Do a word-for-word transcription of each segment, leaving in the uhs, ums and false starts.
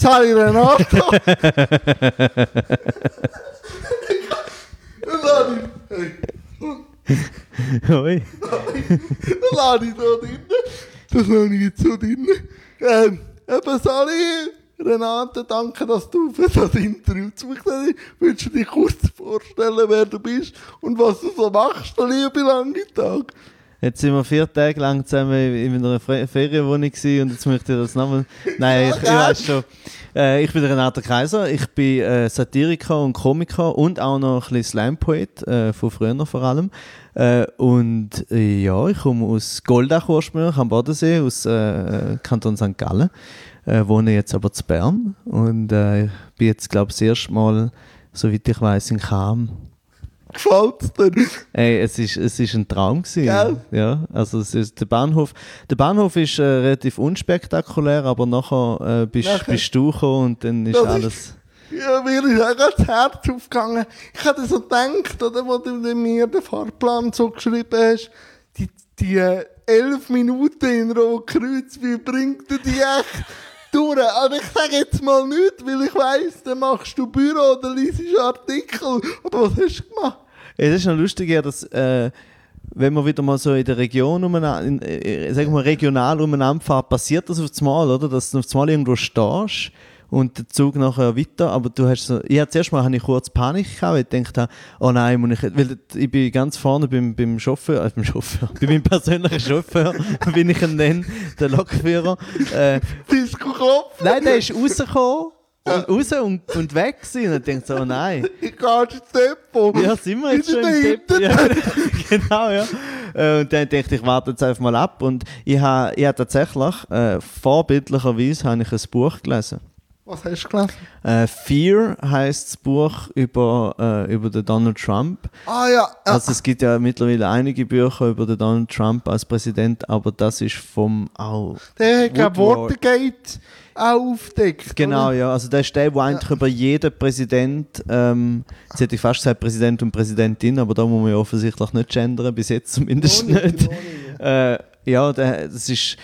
habe ich Renato. Dann lade ich... Hey. Oi. Dann lade ich da drin. Das lade ich jetzt so drin. Ähm, eben, Sali, Renate, danke, dass du für das Interview zugesagt hast. Willst du dich kurz vorstellen, wer du bist und was du so machst, der liebe lange Tag? Jetzt sind wir vier Tage lang zusammen in einer Fe- Ferienwohnung gewesen und jetzt möchte ich das nochmal... Nein, ich, ich weiss schon. Äh, ich bin der Renato Kaiser, ich bin äh, Satiriker und Komiker und auch noch ein bisschen Slam-Poet, äh, von früher vor allem. Äh, und äh, ja, ich komme aus Goldach ursprünglich, am Bodensee, aus äh, Kanton Sankt Gallen. Äh, wohne jetzt aber zu Bern und äh, bin jetzt, glaube ich, das erste Mal, soweit ich weiss, in Cham. Gefällt es dir? Ey, es ist, es ist ein Traum gewesen. Gell? Ja, also es ist der Bahnhof. Der Bahnhof ist äh, relativ unspektakulär, aber nachher äh, bist, Nachher- bist du gekommen und dann ist Das ist- alles. Ja, mir ist auch gerade das Herz aufgegangen. Ich hatte so gedacht, oder, wo du mir den Fahrplan so geschrieben hast, die, die äh, elf Minuten in Rotkreuz, wie bringt du die echt durch? Aber ich sage jetzt mal nichts, weil ich weiss, dann machst du Büro oder liest Artikel. Aber was hast du gemacht? Es ist noch lustig, ja, dass äh, wenn man wieder mal so in der Region umeinander, in, äh, sagen wir regional umeinander fährt, passiert das auf das Mal, oder? Dass du auf das Mal irgendwo stehst und der Zug nachher weiter, aber du hast so, ja, zuerst mal hatte ich kurz Panik gehabt, weil ich gedacht habe, oh nein, muss ich, weil ich bin ganz vorne beim, beim Chauffeur, äh, beim Chauffeur, bei meinem persönlichen Chauffeur, bin ich ihn nenne, der Lokführer. Äh, Disco Kopf? nein, der ist rausgekommen und raus und, und weg gewesen. Und ich dachte so, oh nein. Ich gehe ins Depot. Ja, sind wir jetzt In schon der im Depp? Mitte. Ja, genau, ja. Äh, Und dann dachte ich, ich warte jetzt einfach mal ab. Und ich habe ich hab tatsächlich, äh, vorbildlicherweise, habe ich ein Buch gelesen. Was hast du gelesen? Äh, Fear heisst das Buch über, äh, über den Donald Trump. Ah ja, ja. Also es gibt ja mittlerweile einige Bücher über den Donald Trump als Präsident, aber das ist vom auch der hat kein Woodward. Watergate auch aufgedeckt. Genau, oder? ja. Also der ist der, der eigentlich über jeden Präsident, ähm, jetzt hätte ich fast gesagt Präsident und Präsidentin, aber da muss man ja offensichtlich nicht gendern, bis jetzt zumindest Noch nicht, nicht. noch nicht. Äh, ja, der, das ist,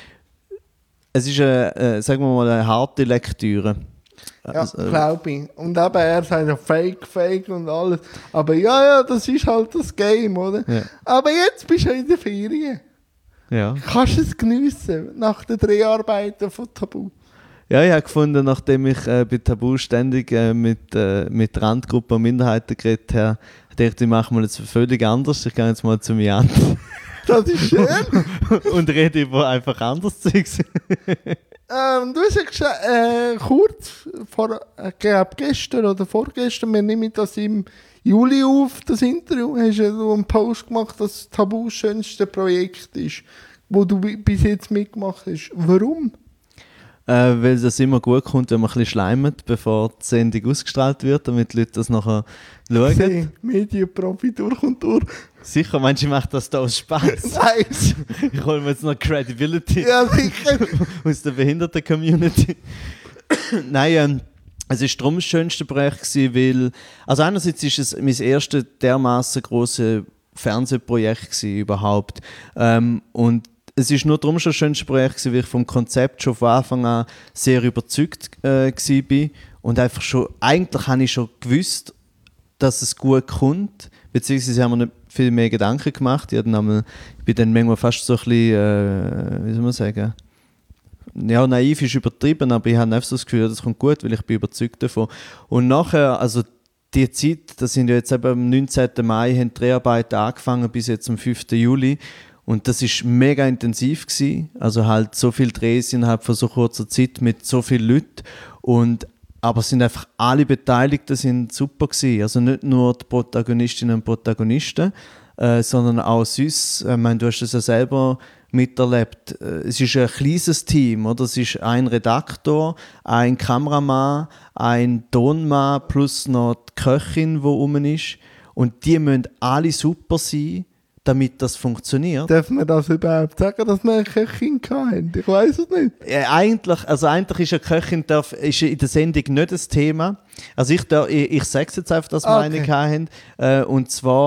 es ist eine, äh, sagen wir mal, eine harte Lektüre. Ja, Also, äh, glaube ich. Und eben, er sagt ja Fake, Fake und alles. Aber ja, ja, das ist halt das Game, oder? Ja. Aber jetzt bist du ja in der Ferien. ja. Kannst du es geniessen nach den Dreharbeiten von Tabu? Ja, ich habe gefunden, nachdem ich äh, bei Tabu ständig äh, mit, äh, mit Randgruppen und Minderheiten geredet habe, dachte ich, machen wir jetzt völlig anders. Ich gehe jetzt mal zu mir an Das ist schön. und rede über einfach anderes Zeugs. ähm, du hast ja gesagt, äh, kurz vor, äh, glaub, gestern oder vorgestern, wir nehmen das im Juli auf, das Interview, hast du ja einen Post gemacht, dass Tabu das schönste Projekt ist, wo du bi- bis jetzt mitgemacht hast. Warum? Äh, weil das immer gut kommt, wenn man ein bisschen schleimt, bevor die Sendung ausgestrahlt wird, damit die Leute das nachher schauen. Hey, Medienprofi durch und durch. Sicher, meinst du, ich mache das da aus Spaß? Nein. Ich hole mir jetzt noch Credibility Ja, sicher. aus der Behinderten-Community. Nein, ähm, es war darum das schönste Projekt, gewesen, weil, also einerseits war es mein erstes dermaßen grosses Fernsehprojekt gewesen, überhaupt. Ähm, und es ist nur darum schon das schönste Projekt gewesen, weil ich vom Konzept schon von Anfang an sehr überzeugt äh, war. Und einfach schon, eigentlich habe ich schon gewusst, dass es gut kommt, beziehungsweise haben wir nicht viel mehr Gedanken gemacht. Ich, habe dann einmal, ich bin dann manchmal fast so ein bisschen, äh, wie soll man sagen, ja, naiv ist übertrieben, aber ich habe einfach so das Gefühl, das kommt gut, weil ich bin überzeugt davon. Und nachher, also die Zeit, das sind ja jetzt eben am neunzehnten Mai, haben die Dreharbeiten angefangen bis jetzt am fünften Juli. Und das war mega intensiv gewesen. Also halt so viele Drehs innerhalb von so kurzer Zeit mit so vielen Leuten. Und aber sind einfach alle Beteiligten sind super gewesen. Also nicht nur die Protagonistinnen und Protagonisten, äh, sondern auch sonst. Ich meine, du hast das ja selber miterlebt. Äh, Es ist ein kleines Team, oder? Es ist ein Redaktor, ein Kameramann, ein Tonmann plus noch die Köchin, die rum ist. Und die müssen alle super sein, damit das funktioniert. Darf man das überhaupt sagen, dass wir eine Köchin hatten? Ich weiß es nicht. Ja, eigentlich, also eigentlich ist eine Köchin darf, ist in der Sendung nicht das Thema. Also ich, darf, ich, ich sage es jetzt einfach, dass wir Okay. eine hatten. Äh, und zwar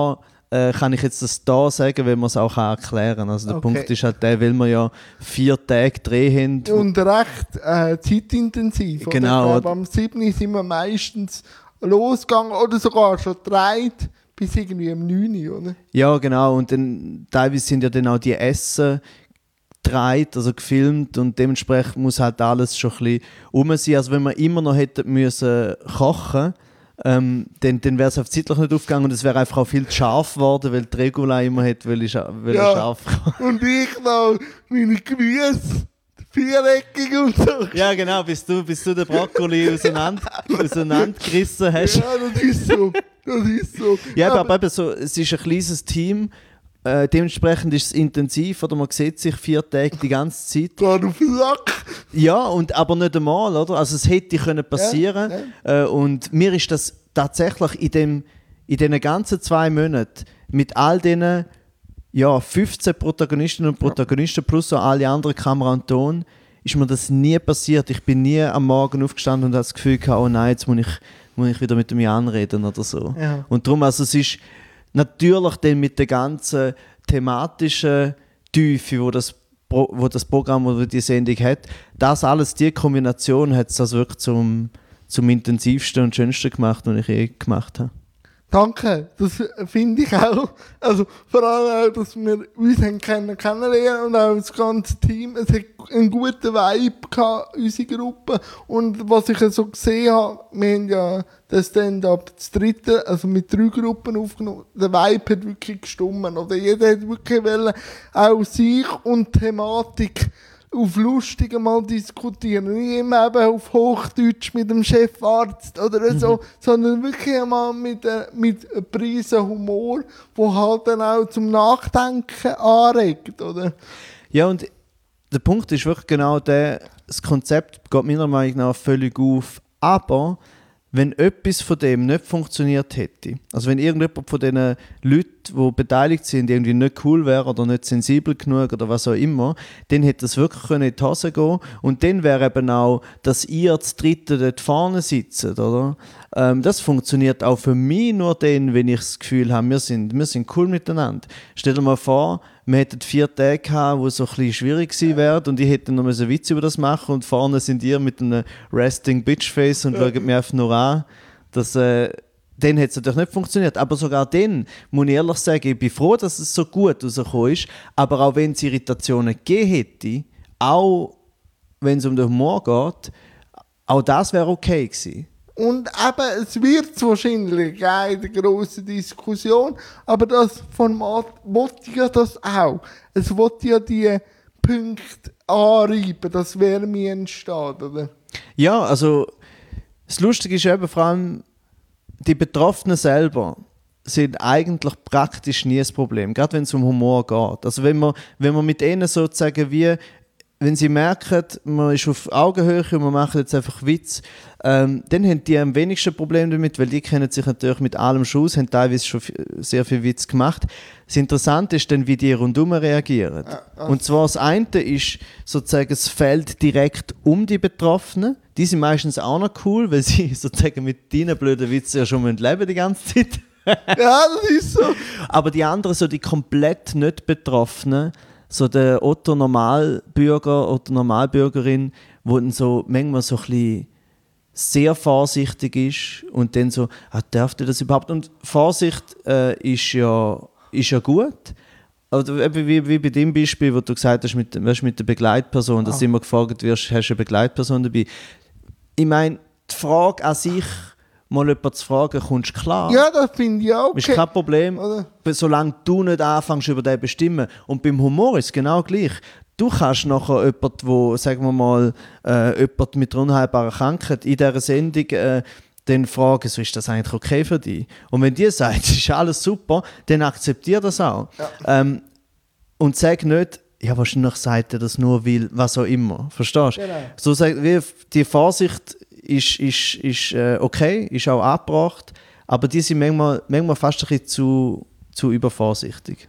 äh, kann ich jetzt das da sagen, weil man es auch erklären kann. Also der Okay. Punkt ist halt der, weil wir ja vier Tage Dreh haben. Und recht äh, zeitintensiv. Genau. Oder? Ich glaube, am siebten sind wir meistens losgegangen oder sogar schon gedreht bis irgendwie am neunten, oder? Ja, genau. Und dann teilweise sind ja dann auch die Essen gedreht, also gefilmt, und dementsprechend muss halt alles schon ein bisschen rum sein. Also wenn wir immer noch hätten müssen kochen, ähm, dann, dann wäre es auf zeitlich nicht aufgegangen und es wäre einfach auch viel zu scharf geworden, weil die Regula immer hätte wollen, scha- wollen Ja. scharf kochen. Und ich noch meine Gemüse, viereckig und so. Ja, genau, bis du, bis du den Brokkoli auseinander, auseinandergerissen hast. Ja, das ist so. Das ist so. Ja, aber, aber eben so, es ist ein kleines Team, äh, dementsprechend ist es intensiv, oder man sieht sich vier Tage die ganze Zeit. Gerade auf den Sack. Ja, und, aber nicht einmal, oder? Also es hätte können passieren Ja, Äh, und mir ist das tatsächlich in dem in diesen ganzen zwei Monaten mit all diesen ja, fünfzehn Protagonistinnen und Protagonisten plus auch alle anderen Kamera und Ton, ist mir das nie passiert. Ich bin nie am Morgen aufgestanden und hatte das Gefühl gehabt, oh nein, jetzt muss ich, muss ich wieder mit dem Jan reden oder so. Ja. Und darum, also es ist natürlich dann mit der ganzen thematischen Tiefe, wo das, Pro, wo das Programm oder die Sendung hat, das alles, die Kombination hat es also wirklich zum, zum intensivsten und schönsten gemacht, was ich je gemacht habe. Danke, das finde ich auch. Also vor allem auch, dass wir uns haben können kennenlernen und auch das ganze Team. Es hat einen guten Vibe gehabt, unsere Gruppe. Und was ich so gesehen habe, wir haben ja das Stand-up das dritte, also mit drei Gruppen aufgenommen. Der Vibe hat wirklich gestummen. Oder jeder hat wirklich wollen, auch sich und Thematik auf lustig mal diskutieren. Nicht immer eben auf Hochdeutsch mit dem Chefarzt oder so, mhm. sondern wirklich einmal mit, äh, mit einem Prise Humor, der halt dann auch zum Nachdenken anregt, oder? Ja, und der Punkt ist wirklich genau der, das Konzept geht meiner Meinung nach völlig auf, aber wenn etwas von dem nicht funktioniert hätte, also wenn irgendjemand von diesen Leuten, die beteiligt sind, irgendwie nicht cool wäre oder nicht sensibel genug oder was auch immer, dann hätte es wirklich in die Hose gehen und dann wäre eben auch, dass ihr das Dritte dort vorne sitzt, oder? Ähm, das funktioniert auch für mich nur dann, wenn ich das Gefühl habe, wir sind, wir sind cool miteinander. Stell dir mal vor, wir hätten vier Tage gehabt, wo es so ein bisschen schwierig gewesen wäre und ich hätte noch mal so einen Witz über das machen und vorne sind ihr mit einem Resting Bitchface und ja. schaut mir einfach nur an. Das, äh, dann hat es natürlich nicht funktioniert. Aber sogar dann, muss ich ehrlich sagen, ich bin froh, dass es so gut rausgekommen ist. Aber auch wenn es Irritationen gegeben hätte, auch wenn es um den Humor geht, auch das wäre okay gewesen. Und eben, es wird wahrscheinlich eine grosse Diskussion, aber das Format will ja das auch. Es will ja die Punkte anreiben, dass Wärme entsteht, oder? Ja, also das Lustige ist eben vor allem, die Betroffenen selber sind eigentlich praktisch nie das Problem, gerade wenn es um Humor geht. Also wenn man, wenn man mit ihnen sozusagen wie, wenn sie merken, man ist auf Augenhöhe und man macht jetzt einfach Witz, ähm, dann haben die am wenigsten Probleme damit, weil die kennen sich natürlich mit allem schon aus, haben teilweise schon f- sehr viel Witz gemacht. Das Interessante ist dann, wie die rundum reagieren. Ah, ah. Und zwar das eine ist sozusagen das Feld direkt um die Betroffenen. Die sind meistens auch noch cool, weil sie sozusagen mit deinen blöden Witzen ja schon leben müssen die ganze Zeit. Ja, das ist so. Aber die anderen, so die komplett nicht Betroffenen, so der Otto Normalbürger oder Normalbürgerin, wo dann so manchmal so ein bisschen sehr vorsichtig ist und dann so, ah, darf der das überhaupt? Und Vorsicht äh, ist, ja, ist ja gut. Oder wie, wie bei dem Beispiel, wo du gesagt hast, mit, weißt, mit der Begleitperson, dass Ah. du immer gefragt wirst, hast du eine Begleitperson dabei? Ich meine, die Frage an sich, mal jemanden zu fragen, kommst du klar. Ja, das finde ich auch okay. Ist kein Problem, Oder? solange du nicht anfängst, über den zu bestimmen. Und beim Humor ist es genau gleich. Du kannst nachher jemanden, wo, sagen wir mal, äh, jemand mit einer unheilbaren Krankheit in dieser Sendung äh, dann fragen, so, ist das eigentlich okay für dich? Und wenn die sagt, es ist alles super, dann akzeptiere das auch. Ja. Ähm, und sag nicht, ja, wahrscheinlich sagt er das nur, weil, was auch immer. Verstehst du? Genau. So sagt, wie die Vorsicht ist, ist, ist äh, okay, ist auch angebracht, aber die sind manchmal, manchmal fast ein bisschen zu, zu übervorsichtig.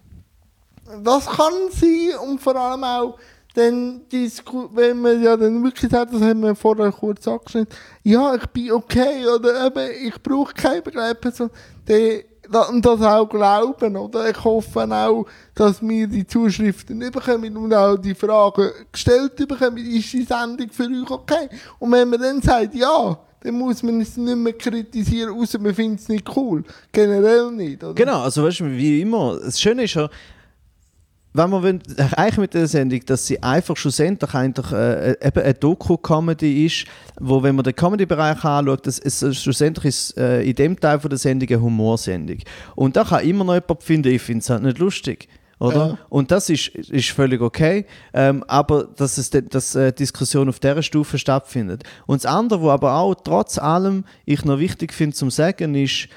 Das kann sein und vor allem auch, dann disku- wenn man ja dann wirklich sagt, das haben wir vorher kurz angeschnitten, ja, ich bin okay oder eben, ich brauche keine Begleitperson, dann und das auch glauben, oder? Ich hoffe auch, dass wir die Zuschriften bekommen und auch die Fragen gestellt bekommen, ist die Sendung für euch okay? Und wenn man dann sagt, ja, dann muss man es nicht mehr kritisieren, außer man findet es nicht cool. Generell nicht, oder? Genau, also weißt du, wie immer, das Schöne ist ja, wenn man eigentlich mit der Sendung, dass sie einfach schlussendlich eigentlich äh, eben eine Doku-Comedy ist, wo, wenn man den Comedy-Bereich anschaut, das ist, schlussendlich ist äh, in dem Teil von der Sendung eine Humorsendung. Und da kann immer noch jemand finden, ich finde es halt nicht lustig. Oder? Ja. Und das ist, ist völlig okay, ähm, aber dass, es de, dass äh, Diskussion auf dieser Stufe stattfindet. Und das andere, was aber auch trotz allem ich noch wichtig finde zu sagen, ist,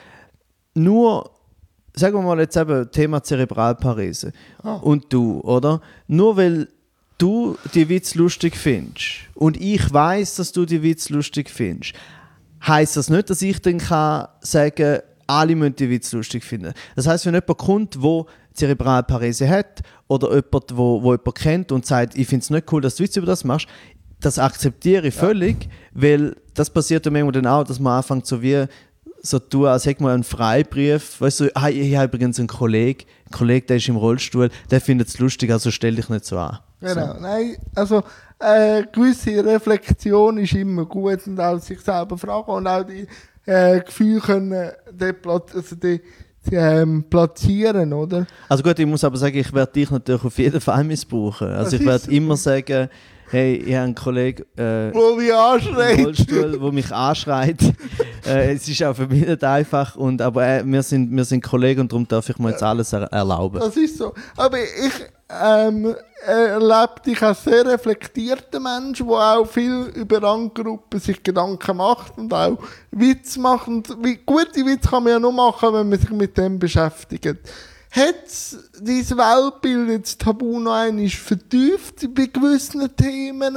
nur sagen wir mal jetzt eben Thema Zerebralparese. Oh. Und du, oder? Nur weil du die Witz lustig findest und ich weiß, dass du die Witz lustig findest, heisst das nicht, dass ich dann kann sagen, alle müssen die Witz lustig finden. Das heisst, wenn jemand kommt, der Zerebralparese hat oder jemand, wo, wo jemand kennt und sagt, ich finde es nicht cool, dass du Witz über das machst, das akzeptiere ich völlig, ja. Weil das passiert ja manchmal dann auch, dass man anfängt so wie so tun, als hätte man einen Freibrief. Weißt du, hey, ich habe übrigens einen Kollegen, ein Kollege, der ist im Rollstuhl, der findet es lustig, also stell dich nicht so an. Genau, so. Nein, also äh, gewisse Reflexion ist immer gut und auch sich selber fragen und auch die äh, Gefühle können die, also die, die, ähm, platzieren, oder? Also gut, ich muss aber sagen, ich werde dich natürlich auf jeden Fall missbrauchen. Also das ich werde immer sagen, hey, ich habe einen Kollegen äh, wo mich anschreit. im Rollstuhl, der mich anschreit. äh, es ist auch für mich nicht einfach, und, aber äh, wir, sind, wir sind Kollegen und darum darf ich mir jetzt alles er- erlauben. Das ist so. Aber ich ähm, erlebe dich als sehr reflektierter Mensch, der auch viel über Randgruppen sich Gedanken macht und auch Witz macht. Und wie, gute Witze kann man ja nur machen, wenn man sich mit dem beschäftigt. Hat dein Weltbild jetzt Tabu noch einmal vertieft bei gewissen Themen?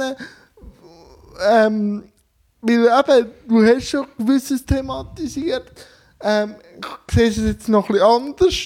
Ähm, weil eben, du hast schon gewisses thematisiert. Ähm, siehst du es jetzt noch ein bisschen anders?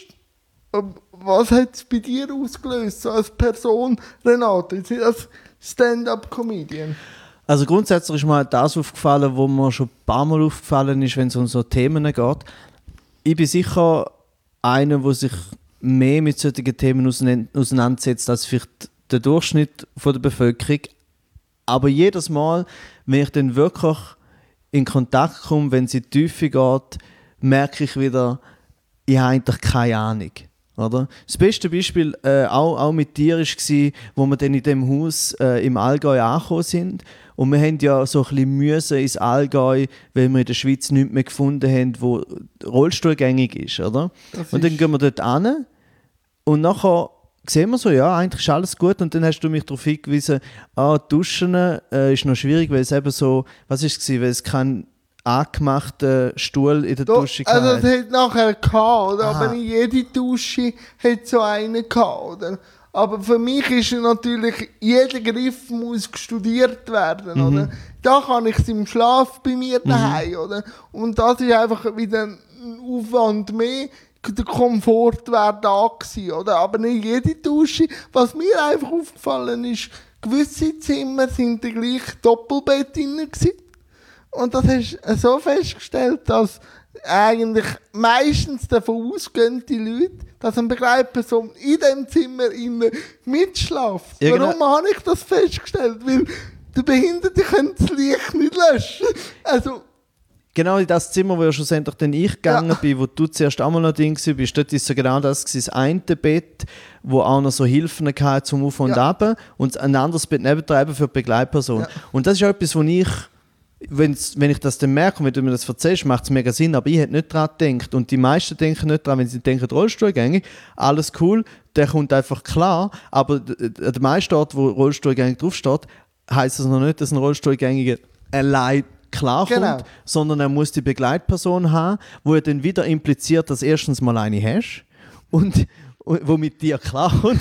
Was hat es bei dir ausgelöst, so als Person, Renate, als Stand-up-Comedian? Also grundsätzlich ist mir halt das aufgefallen, was mir schon ein paar Mal aufgefallen ist, wenn es um so Themen geht. Ich bin sicher einer, der sich mehr mit solchen Themen auseinandersetzt als vielleicht der Durchschnitt von der Bevölkerung. Aber jedes Mal, wenn ich dann wirklich in Kontakt komme, wenn es in die Tiefe geht, merke ich wieder, ich habe eigentlich keine Ahnung. Oder? Das beste Beispiel äh, auch, auch mit dir war, wo wir dann in dem Haus äh, im Allgäu angekommen sind. Und wir haben ja so ein bisschen müssen ins Allgäu, weil wir in der Schweiz nichts mehr gefunden haben, wo rollstuhlgängig ist. Oder? Das und dann ist... gehen wir dort hin und nachher sehen wir so, ja, eigentlich ist alles gut. Und dann hast du mich darauf hingewiesen, ah, Duschen äh, ist noch schwierig, weil es eben so, was war es, weil es kein angemachten Stuhl in der Do, Dusche gehabt. Also hatte. es hat nachher gehabt, oder? Aber nicht jede Dusche hat so einen gehabt, oder? Aber für mich ist natürlich, jeder Griff muss studiert werden, mhm. oder? Da kann ich es im Schlaf bei mir daheim, mhm. oder? Und das ist einfach wieder ein Aufwand mehr. Der Komfort wäre da gewesen, oder? Aber nicht jede Dusche. Was mir einfach aufgefallen ist, gewisse Zimmer sind die gleich Doppelbett drin gewesen. Und das hast du so festgestellt, dass eigentlich meistens davon ausgehen die Leute, dass eine Begleitperson in dem Zimmer innen mitschläft. Ja, genau. Warum habe ich das festgestellt? Weil der Behinderte kann das Licht nicht löschen. Also, genau in das Zimmer, wo ja schlussendlich dann ich gegangen ja. bin, wo du zuerst einmal noch drin warst, dort ist so genau das gewesen, das eine Bett, wo auch noch so Hilfen hatte zum Auf und ja. Ab, und ein anderes Bett nebendran für die Begleitperson. Ja. Und das ist auch etwas, wo ich, wenn's, wenn ich das dann merke und wenn du mir das erzählst, macht es mega Sinn, aber ich hätte nicht daran gedacht. Und die meisten denken nicht daran, wenn sie denken, Rollstuhlgängig, alles cool, der kommt einfach klar, aber an der meisten Ort, wo Rollstuhlgängig draufsteht, heisst das noch nicht, dass ein Rollstuhlgängiger allein klarkommt, genau. sondern er muss die Begleitperson haben, wo er dann wieder impliziert, dass erstens mal eine hast und, und wo mit dir klarkommt.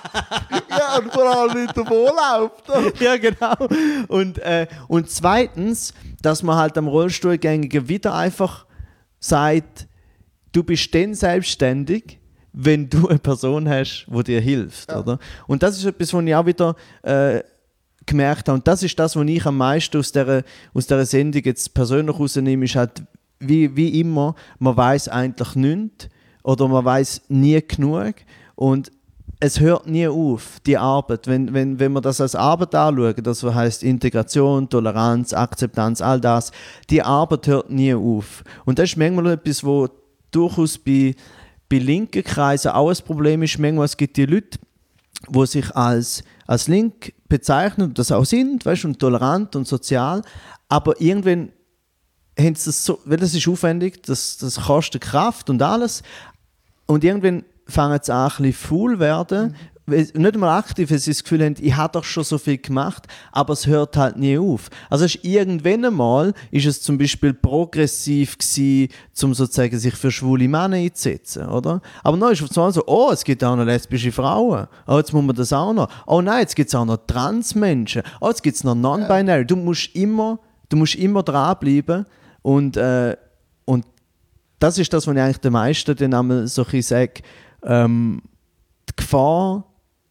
Ja, und vor allem nicht davon läuft. Ja, genau. Und, äh, und zweitens, dass man halt am Rollstuhlgängigen wieder einfach sagt, du bist dann selbstständig, wenn du eine Person hast, die dir hilft. Ja. Oder? Und das ist etwas, was ich auch wieder äh, gemerkt habe. Und das ist das, was ich am meisten aus dieser, aus dieser Sendung jetzt persönlich rausnehme, ist halt, wie, wie immer, man weiß eigentlich nichts oder man weiß nie genug und es hört nie auf, die Arbeit. Wenn, wenn, wenn wir das als Arbeit anschauen, das heisst Integration, Toleranz, Akzeptanz, all das, die Arbeit hört nie auf. Und das ist manchmal etwas, wo durchaus bei, bei linken Kreisen auch ein Problem ist. Manchmal es gibt die Leute, die sich als, als link bezeichnen und das auch sind, weißt, und tolerant und sozial, aber irgendwann haben sie das so, weil das ist aufwendig, das, das kostet Kraft und alles, und irgendwann fangen sie an, ein bisschen faul werden. Mhm. Nicht einmal aktiv, weil sie das Gefühl haben, ich habe doch schon so viel gemacht, aber es hört halt nie auf. Also es ist irgendwann einmal ist es zum Beispiel progressiv gewesen, um sozusagen sich für schwule Männer einzusetzen, oder? Aber dann ist es so, oh, es gibt auch noch lesbische Frauen. Oh, jetzt muss man das auch noch. Oh nein, jetzt gibt es auch noch Transmenschen. Oh, jetzt gibt es noch Non-Binary. Du musst immer, du musst immer dranbleiben und, äh, und das ist das, was ich eigentlich den meisten dann einmal so ein bisschen sage. Ähm, die Gefahr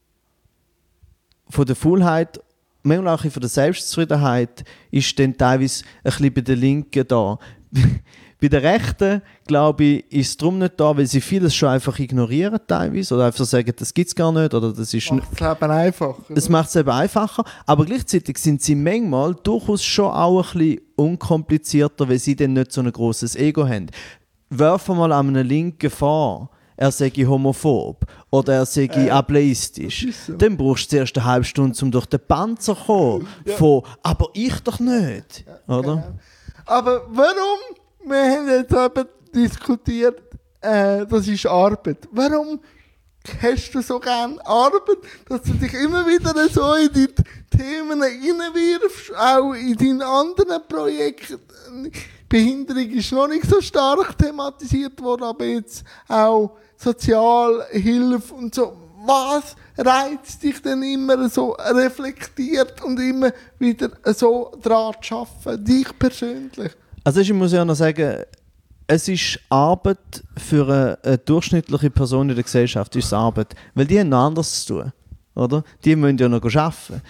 von der Faulheit, manchmal auch von der Selbstzufriedenheit, ist dann teilweise ein bisschen bei den Linken da. Bei den Rechten, glaube ich, ist es darum nicht da, weil sie vieles schon einfach ignorieren teilweise oder einfach sagen, das gibt es gar nicht. Oder das ist macht das Leben einfacher. Das macht es eben einfacher, aber gleichzeitig sind sie manchmal durchaus schon auch ein bisschen unkomplizierter, weil sie dann nicht so ein grosses Ego haben. Werfen wir mal an einen Linken vor, er sei homophob oder er sei äh, ableistisch, so. Dann brauchst du zuerst eine halbe Stunde, um durch den Panzer zu kommen. Ja. Von, aber ich doch nicht. Ja, oder? Genau. Aber warum? Wir haben jetzt eben diskutiert, äh, das ist Arbeit. Warum hast du so gerne Arbeit, dass du dich immer wieder so in die Themen reinwirfst, auch in deinen anderen Projekten? Behinderung ist noch nicht so stark thematisiert worden, aber jetzt auch Sozialhilfe und so. Was reizt dich denn immer so reflektiert und immer wieder so daran zu arbeiten, dich persönlich? Also ich muss ja noch sagen, es ist Arbeit für eine, eine durchschnittliche Person in der Gesellschaft, ist Arbeit, weil die haben noch anderes zu tun, oder? Die müssen ja noch arbeiten.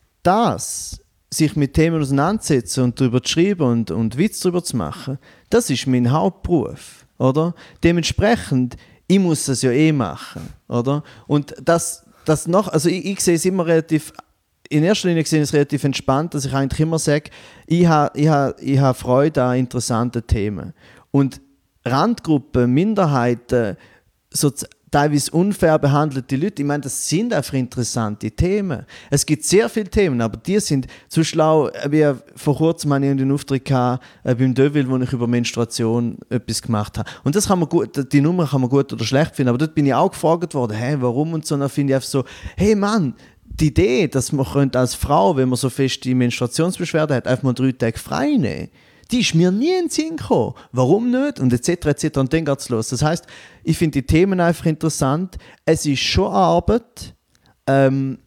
Das, sich mit Themen auseinandersetzen und darüber zu schreiben und, und Witz darüber zu machen, das ist mein Hauptberuf, oder? Dementsprechend, ich muss das ja eh machen, oder? Und das, das noch, also ich, ich sehe es immer relativ, in erster Linie sehe ich es relativ entspannt, dass ich eigentlich immer sage, ich habe ich ha, ich ha Freude an interessanten Themen. Und Randgruppen, Minderheiten, so teilweise unfair behandelte Leute, ich meine, das sind einfach interessante Themen. Es gibt sehr viele Themen, aber die sind zu schlau. Wie vor kurzem hatte ich den Auftritt gehabt, äh, beim Deville, wo ich über Menstruation etwas gemacht habe. Und das kann man gut, die Nummer kann man gut oder schlecht finden, aber dort bin ich auch gefragt worden, hey, warum und so. Und dann finde ich einfach so, hey Mann, die Idee, dass man als Frau, wenn man so fest die Menstruationsbeschwerde hat, einfach mal drei Tage frei nehmen, die ist mir nie in den Sinn gekommen. Warum nicht? Und et cetera et cetera. Und dann geht es los. Das heisst, ich finde die Themen einfach interessant. Es ist schon Arbeit, ähm,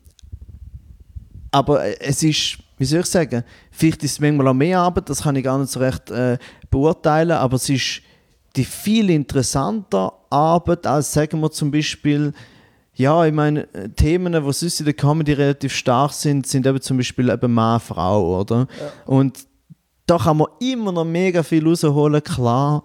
aber es ist, wie soll ich sagen, vielleicht ist es manchmal auch mehr Arbeit, das kann ich gar nicht so recht äh, beurteilen, aber es ist die viel interessanter Arbeit als, sagen wir zum Beispiel, ja, ich meine, Themen, die sonst in der Comedy relativ stark sind, sind eben zum Beispiel eben Mann, Frau, oder? Ja. Und da kann man immer noch mega viel rausholen, klar.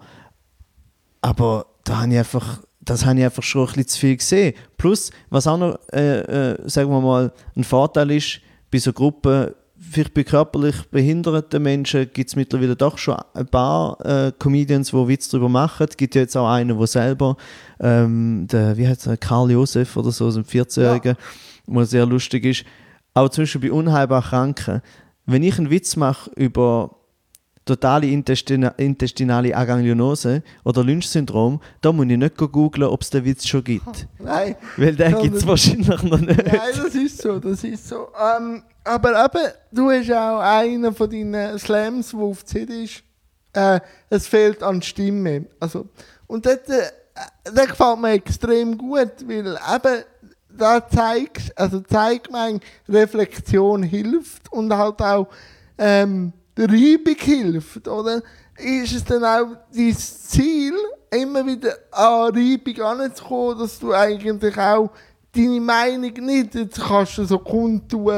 Aber da habe ich einfach, das habe ich einfach schon ein bisschen zu viel gesehen. Plus, was auch noch, äh, äh, sagen wir mal, ein Vorteil ist, bei so Gruppen, vielleicht bei körperlich behinderten Menschen, gibt es mittlerweile doch schon ein paar äh, Comedians, die Witz darüber machen. Es gibt ja jetzt auch einen, der selber, ähm, der, wie heißt er, Karl Josef oder so, so ein vierzehnjähriger, ja, der sehr lustig ist. Aber zum Beispiel bei unheilbar Kranken, wenn ich einen Witz mache über totale Intestina- intestinale Aganglionose oder Lynch-Syndrom, da muss ich nicht googeln, ob es den Witz schon gibt. Nein. Weil den gibt es wahrscheinlich noch nicht. Nein, das ist so, das ist so. Ähm, aber eben, du hast auch einen von deinen Slams, der auf C D ist, äh, es fehlt an Stimme. Also, und das, äh, das gefällt mir extrem gut, weil eben, da zeigt, also zeigt mir, Reflexion hilft und halt auch ähm, der Reibung hilft, oder? Ist es dann auch dein Ziel, immer wieder an Reibung heranzukommen, dass du eigentlich auch deine Meinung nicht, jetzt kannst du so kundtun,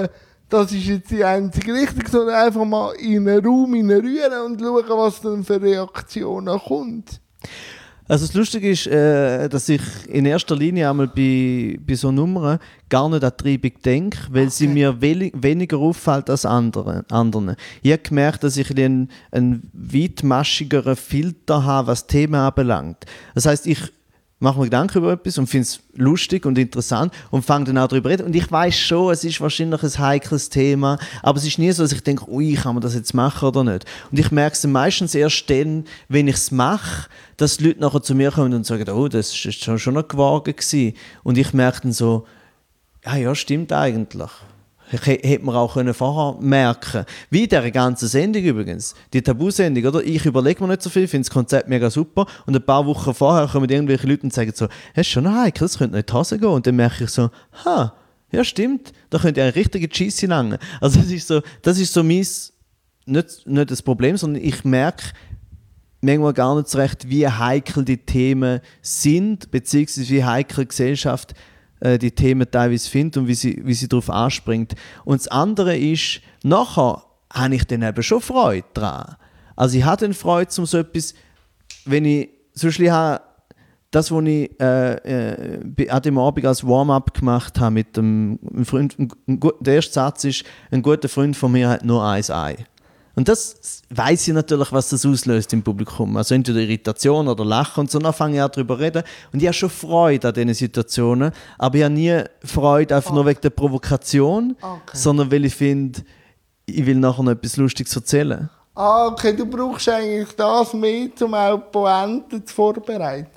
das ist jetzt die einzige Richtung, sondern einfach mal in einen Raum rühren und schauen, was dann für Reaktionen kommt. Also das Lustige ist, äh, dass ich in erster Linie einmal bei, bei so Nummern gar nicht an die Treibung denke, weil okay. sie mir we- weniger auffällt als andere, anderen. Ich habe gemerkt, dass ich einen, einen weitmaschigeren Filter habe, was Themen anbelangt. Das heisst, ich mache mir Gedanken über etwas und finde es lustig und interessant und fange dann auch darüber reden. Und ich weiß schon, es ist wahrscheinlich ein heikles Thema, aber es ist nie so, dass ich denke, ui, kann man das jetzt machen oder nicht. Und ich merke es meistens erst dann, wenn ich es mache, dass die Leute nachher zu mir kommen und sagen, oh, das ist schon, schon noch gewagt gewesen. Und ich merke dann so, ja, ja, stimmt eigentlich. Hätte man auch können vorher merken. Wie in dieser ganzen Sendung übrigens. Die Tabu-Sendung, oder? Ich überlege mir nicht so viel, finde das Konzept mega super. Und ein paar Wochen vorher kommen irgendwelche Leute und sagen so, das ist schon noch heikel, das könnte noch in die Hose gehen. Und dann merke ich so, ha, ja stimmt, da könnte ja eine richtige Cheese langen. Also das ist so, das ist so mein, nicht, nicht das Problem, sondern ich merke manchmal gar nicht so recht, wie heikel die Themen sind, beziehungsweise wie heikel die Gesellschaft die Themen teilweise findet und wie sie, wie sie darauf anspringt. Und das andere ist, nachher habe ich dann eben schon Freude daran. Also ich habe dann Freude, um so etwas, wenn ich, zum Beispiel habe, das, was ich äh, äh, an dem Abend als Warm-up gemacht habe mit dem einem Freund, ein, ein, der erste Satz ist, ein guter Freund von mir hat nur ein Ei. Und das weiss ich natürlich, was das auslöst im Publikum. Also entweder Irritation oder Lachen und so, dann fange ich auch darüber zu reden. Und ich habe schon Freude an diesen Situationen, aber ich habe nie Freude einfach oh. nur wegen der Provokation, okay. sondern weil ich finde, ich will nachher noch etwas Lustiges erzählen. Ah, okay, du brauchst eigentlich das mehr, um auch Pointen zu vorbereiten.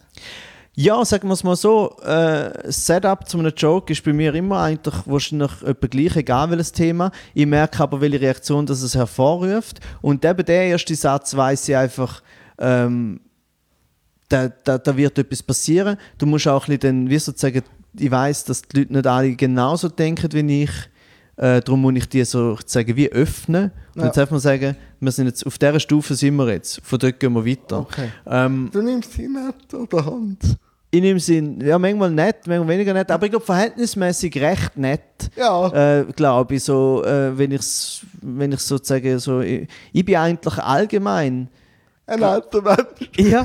Ja, sagen wir es mal so, äh, das Setup zu einem Joke ist bei mir immer eigentlich wahrscheinlich etwa gleich, egal welches Thema. Ich merke aber, welche Reaktion das es hervorruft. Und eben der erste Satz weiss ich einfach, ähm, da, da, da wird etwas passieren. Du musst auch ein bisschen, wie sozusagen, ich weiss, dass die Leute nicht alle genauso denken wie ich. Äh, darum muss ich die so sagen, wie öffnen. Und ja. jetzt einfach mal sagen, wir sind jetzt auf dieser Stufe sind wir jetzt. Von dort gehen wir weiter. Okay. Ähm, du nimmst sie nicht an der Hand. Ich nehme sie, ja, manchmal nett, manchmal weniger nett, aber ich glaube verhältnismäßig recht nett. Ja. Äh, glaube ich, so, äh, wenn ich es wenn ich sozusagen so, ich, ich bin eigentlich allgemein. Ein netter Mensch. Ja.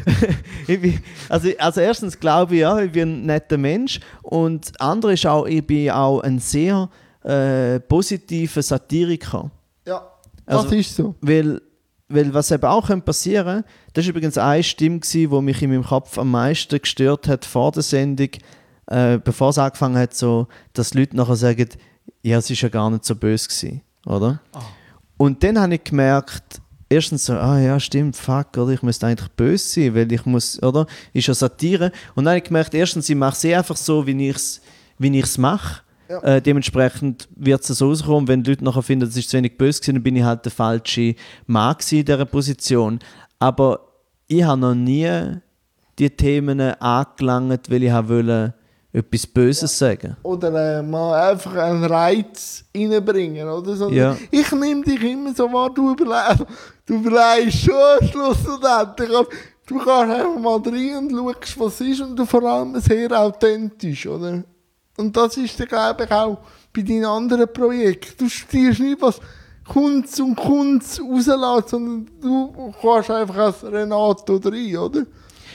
ich bin, also, also erstens glaube ich, ja, ich bin ein netter Mensch und andere ist auch, ich bin auch ein sehr äh, positiver Satiriker. Ja, das also, ist so. Weil, weil was eben auch passieren könnte, das war übrigens eine Stimme, die mich in meinem Kopf am meisten gestört hat vor der Sendung, äh, bevor es angefangen hat, so, dass die Leute nachher sagen, ja, es war ja gar nicht so böse gewesen, oder? Oh. Und dann habe ich gemerkt, erstens so, ah ja, stimmt, fuck, oder? Ich müsste eigentlich böse sein, weil ich muss, oder? Ist ja Satire. Und dann habe ich gemerkt, erstens, ich mache es einfach so, wie ich es wie ich's mache. Ja. Äh, dementsprechend wird es so rauskommen, wenn die Leute nachher finden, das ist zu wenig böse gewesen, dann bin ich halt der falsche Mann in dieser Position. Aber ich habe noch nie die Themen angelangt, weil ich wollte etwas Böses ja. sagen. Oder äh, mal einfach einen Reiz reinbringen. Oder so. Ja. Ich nehme dich immer so wahr, du überlegst, du überlegst schon schlussendlich. Du kannst einfach mal rein und schaust, was ist und du vor allem sehr authentisch, oder? Und das ist dann, glaube ich, auch bei deinen anderen Projekten. Du stehst nicht, was Kunst und Kunst rauslässt, sondern du kannst einfach als Renato rein, oder?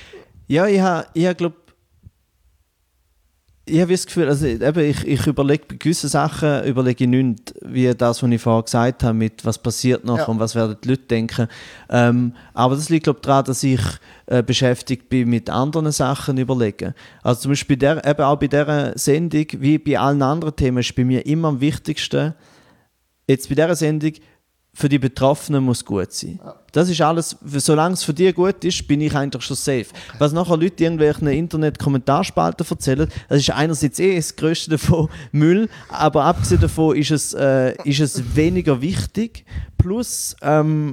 Ja, ich habe, ich glaube, ich habe das Gefühl, also eben, ich, ich überlege bei gewissen Sachen, überlege ich nicht, wie das, was ich vorher gesagt habe, mit was passiert noch ja. und was werden die Leute denken. Ähm, aber das liegt, glaube ich, daran, dass ich äh, beschäftigt bin mit anderen Sachen überlegen. Also zum Beispiel der, eben auch bei dieser Sendung, wie bei allen anderen Themen, ist bei mir immer am wichtigsten, jetzt bei dieser Sendung, für die Betroffenen muss gut sein. Ja. Das ist alles, solange es für die gut ist, bin ich eigentlich schon safe. Okay. Was nachher Leute irgendwelchen Internet-Kommentarspalten erzählen, das ist einerseits eh das Größte davon Müll, aber abgesehen davon ist es, äh, ist es weniger wichtig. Plus, ähm,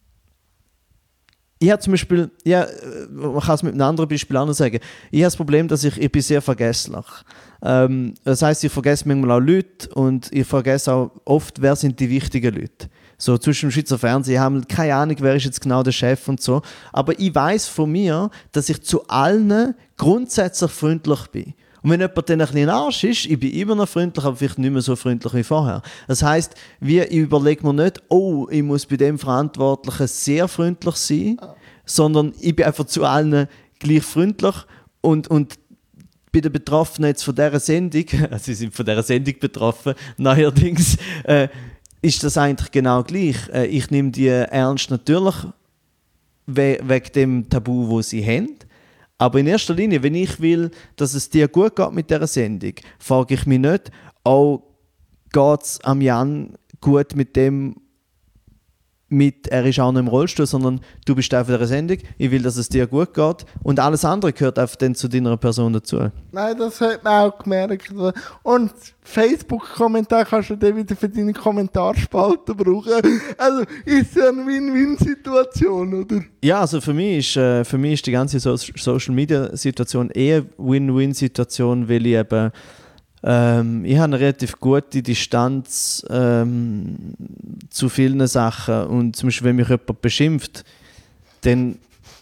ich habe zum Beispiel, ja, man kann es mit einem anderen Beispiel auch noch sagen, ich habe das Problem, dass ich, ich bin sehr vergesslich. Ähm, das heisst, ich vergesse manchmal auch Leute und ich vergesse auch oft, wer sind die wichtigen Leute. So zwischen dem Schweizer Fernsehen, ich habe keine Ahnung, wer ist jetzt genau der Chef und so. Aber ich weiss von mir, dass ich zu allen grundsätzlich freundlich bin. Und wenn jemand dann ein bisschen Arsch ist, ich bin immer noch freundlich, aber vielleicht nicht mehr so freundlich wie vorher. Das heisst, wir überlegen mir nicht, oh, ich muss bei dem Verantwortlichen sehr freundlich sein, ah. sondern ich bin einfach zu allen gleich freundlich und, und bei den Betroffenen jetzt von dieser Sendung, also sie sind von dieser Sendung betroffen, neuerdings, äh, ist das eigentlich genau gleich. Äh, ich nehme die ernst natürlich we- wegen dem Tabu, das sie haben. Aber in erster Linie, wenn ich will, dass es dir gut geht mit dieser Sendung, frage ich mich nicht, oh, geht es am Jan gut mit dem, mit, er ist auch noch im Rollstuhl, sondern du bist Teil dieser Sendung, ich will, dass es dir gut geht und alles andere gehört einfach dann zu deiner Person dazu. Nein, das hat man auch gemerkt. Und Facebook-Kommentar kannst du dann wieder für deine Kommentarspalte brauchen. Also ist es eine Win-Win-Situation, oder? Ja, also für mich ist, äh, für mich ist die ganze so- Social-Media-Situation eher eine Win-Win-Situation, weil ich eben Ähm, ich habe eine relativ gute Distanz ähm, zu vielen Sachen und zum Beispiel, wenn mich jemand beschimpft, dann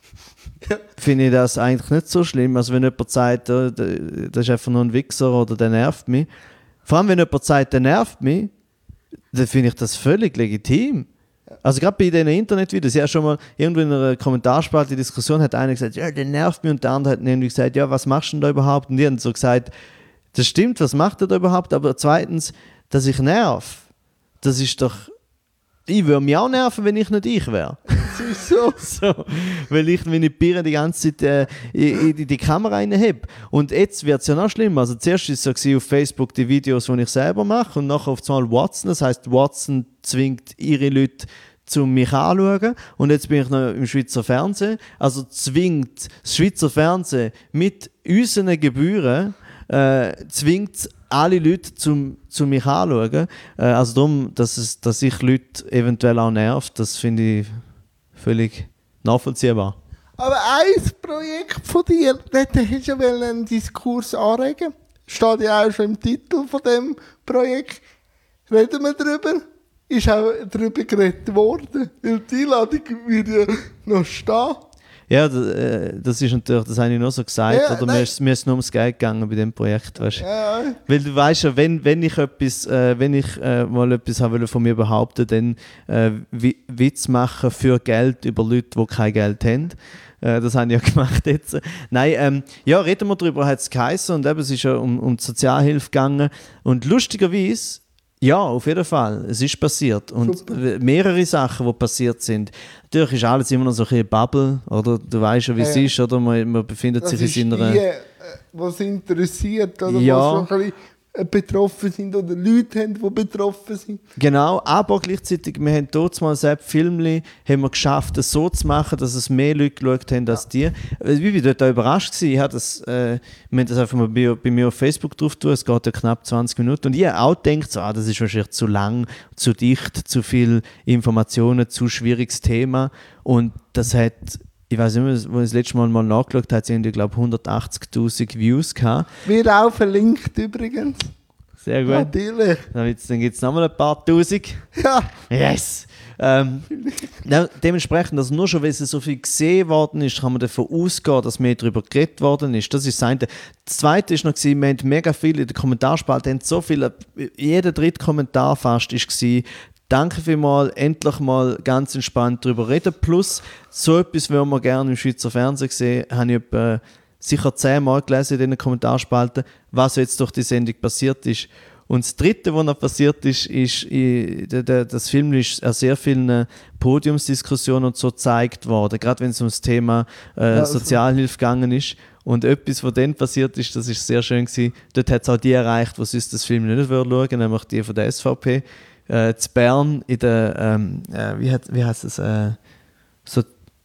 finde ich das eigentlich nicht so schlimm. Also wenn jemand sagt, oh, das ist einfach nur ein Wichser oder der nervt mich. Vor allem, wenn jemand sagt, der nervt mich, dann finde ich das völlig legitim. Also gerade bei diesen Internetvideos, ja schon mal irgendwo in einer Kommentarspalte Diskussion hat einer gesagt, ja, der nervt mich und der andere hat irgendwie gesagt, ja, was machst du denn da überhaupt? Und die haben so gesagt, das stimmt, was macht er da überhaupt? Aber zweitens, dass ich nerv, das ist doch... Ich würde mich auch nerven, wenn ich nicht ich wäre. Das ist so. so. Weil ich meine Birne die ganze Zeit äh, in, in die Kamera reinhebe. Und jetzt wird es ja noch schlimmer. Also zuerst war es so gewesen, auf Facebook die Videos, die ich selber mache und nachher auf einmal Watson. Das heisst, Watson zwingt ihre Leute zu mich anschauen. Und jetzt bin ich noch im Schweizer Fernsehen. Also zwingt das Schweizer Fernsehen mit unseren Gebühren Äh, zwingt alle Leute zum, zu mich anschauen. Äh, also darum, dass, es, dass ich Leute eventuell auch nervt, das finde ich völlig nachvollziehbar. Aber ein Projekt von dir, dort hast du ja einen Diskurs anregen. Steht ja auch schon im Titel von dem Projekt. Reden wir darüber? Ist auch darüber geredet worden. Weil die Einladung wird ja noch stehen. Ja, das, äh, das ist natürlich, das habe ich nur so gesagt, Ja, oder nein. mir ist, mir ist nur ums Geld gegangen bei dem Projekt, weißt du. Ja. Weil du weißt ja, wenn, wenn ich etwas, äh, wenn ich äh, mal etwas haben will von mir behaupten, dann äh, Wi- Witz machen für Geld über Leute, die kein Geld haben. Äh, das habe ich ja gemacht jetzt. Nein, ähm, ja, reden wir darüber, hat es geheißen und eben, es ist ja um, um die Sozialhilfe gegangen und lustigerweise, ja, auf jeden Fall. Es ist passiert. Und Super. mehrere Sachen, die passiert sind. Natürlich ist alles immer noch so ein bisschen Bubble, oder? Du weißt ja, wie es Ja. ist, oder? Man, man befindet Das sich ist in einer... die, äh, was interessiert, oder Ja. was so ein bisschen äh, betroffen sind oder Leute haben, die betroffen sind. Genau, aber gleichzeitig, wir haben dort mal selbst Filmli, haben wir geschafft, es so zu machen, dass es mehr Leute geschaut haben als die. Ich war dort auch überrascht gewesen. Ich habe das, äh, wir haben das einfach mal bei, bei mir auf Facebook drauf tun. Es geht ja knapp zwanzig Minuten. Und ich habe auch gedacht, so, ah, das ist wahrscheinlich zu lang, zu dicht, zu viel Informationen, zu schwieriges Thema. Und das hat, ich weiß nicht mehr, als ich das letzte Mal mal nachgeschaut habe, hat es, glaube ich, hundertachtzigtausend Views gehabt. Wird auch verlinkt übrigens. Sehr gut. Natürlich. Dann gibt es nochmal ein paar Tausend. Ja. Yes! Ähm, ja, dementsprechend, also nur schon, weil es so viel gesehen worden ist, kann man davon ausgehen, dass mehr darüber geredet worden ist. Das ist das eine. Das zweite ist noch, wir haben mega viel in der Kommentarspalte, haben so viele, jeder dritte Kommentar fast war, danke vielmals, endlich mal ganz entspannt darüber reden. Plus, so etwas, wenn wir gerne im Schweizer Fernsehen sehen, habe ich etwa sicher zehnmal gelesen in diesen Kommentarspalten, was jetzt durch die Sendung passiert ist. Und das Dritte, was noch passiert ist, ist, ich, der, der, das Film ist an sehr vielen Podiumsdiskussionen und so gezeigt worden, gerade wenn es um das Thema äh, Ja, Sozialhilfe gegangen ist. Und etwas, was dann passiert ist, das ist sehr schön gewesen. Dort hat es auch die erreicht, die sonst das Film nicht schauen würden, nämlich die von der S V P. Äh, zu Bern in der, ähm, äh, wie, hat, wie heißt es, äh, so,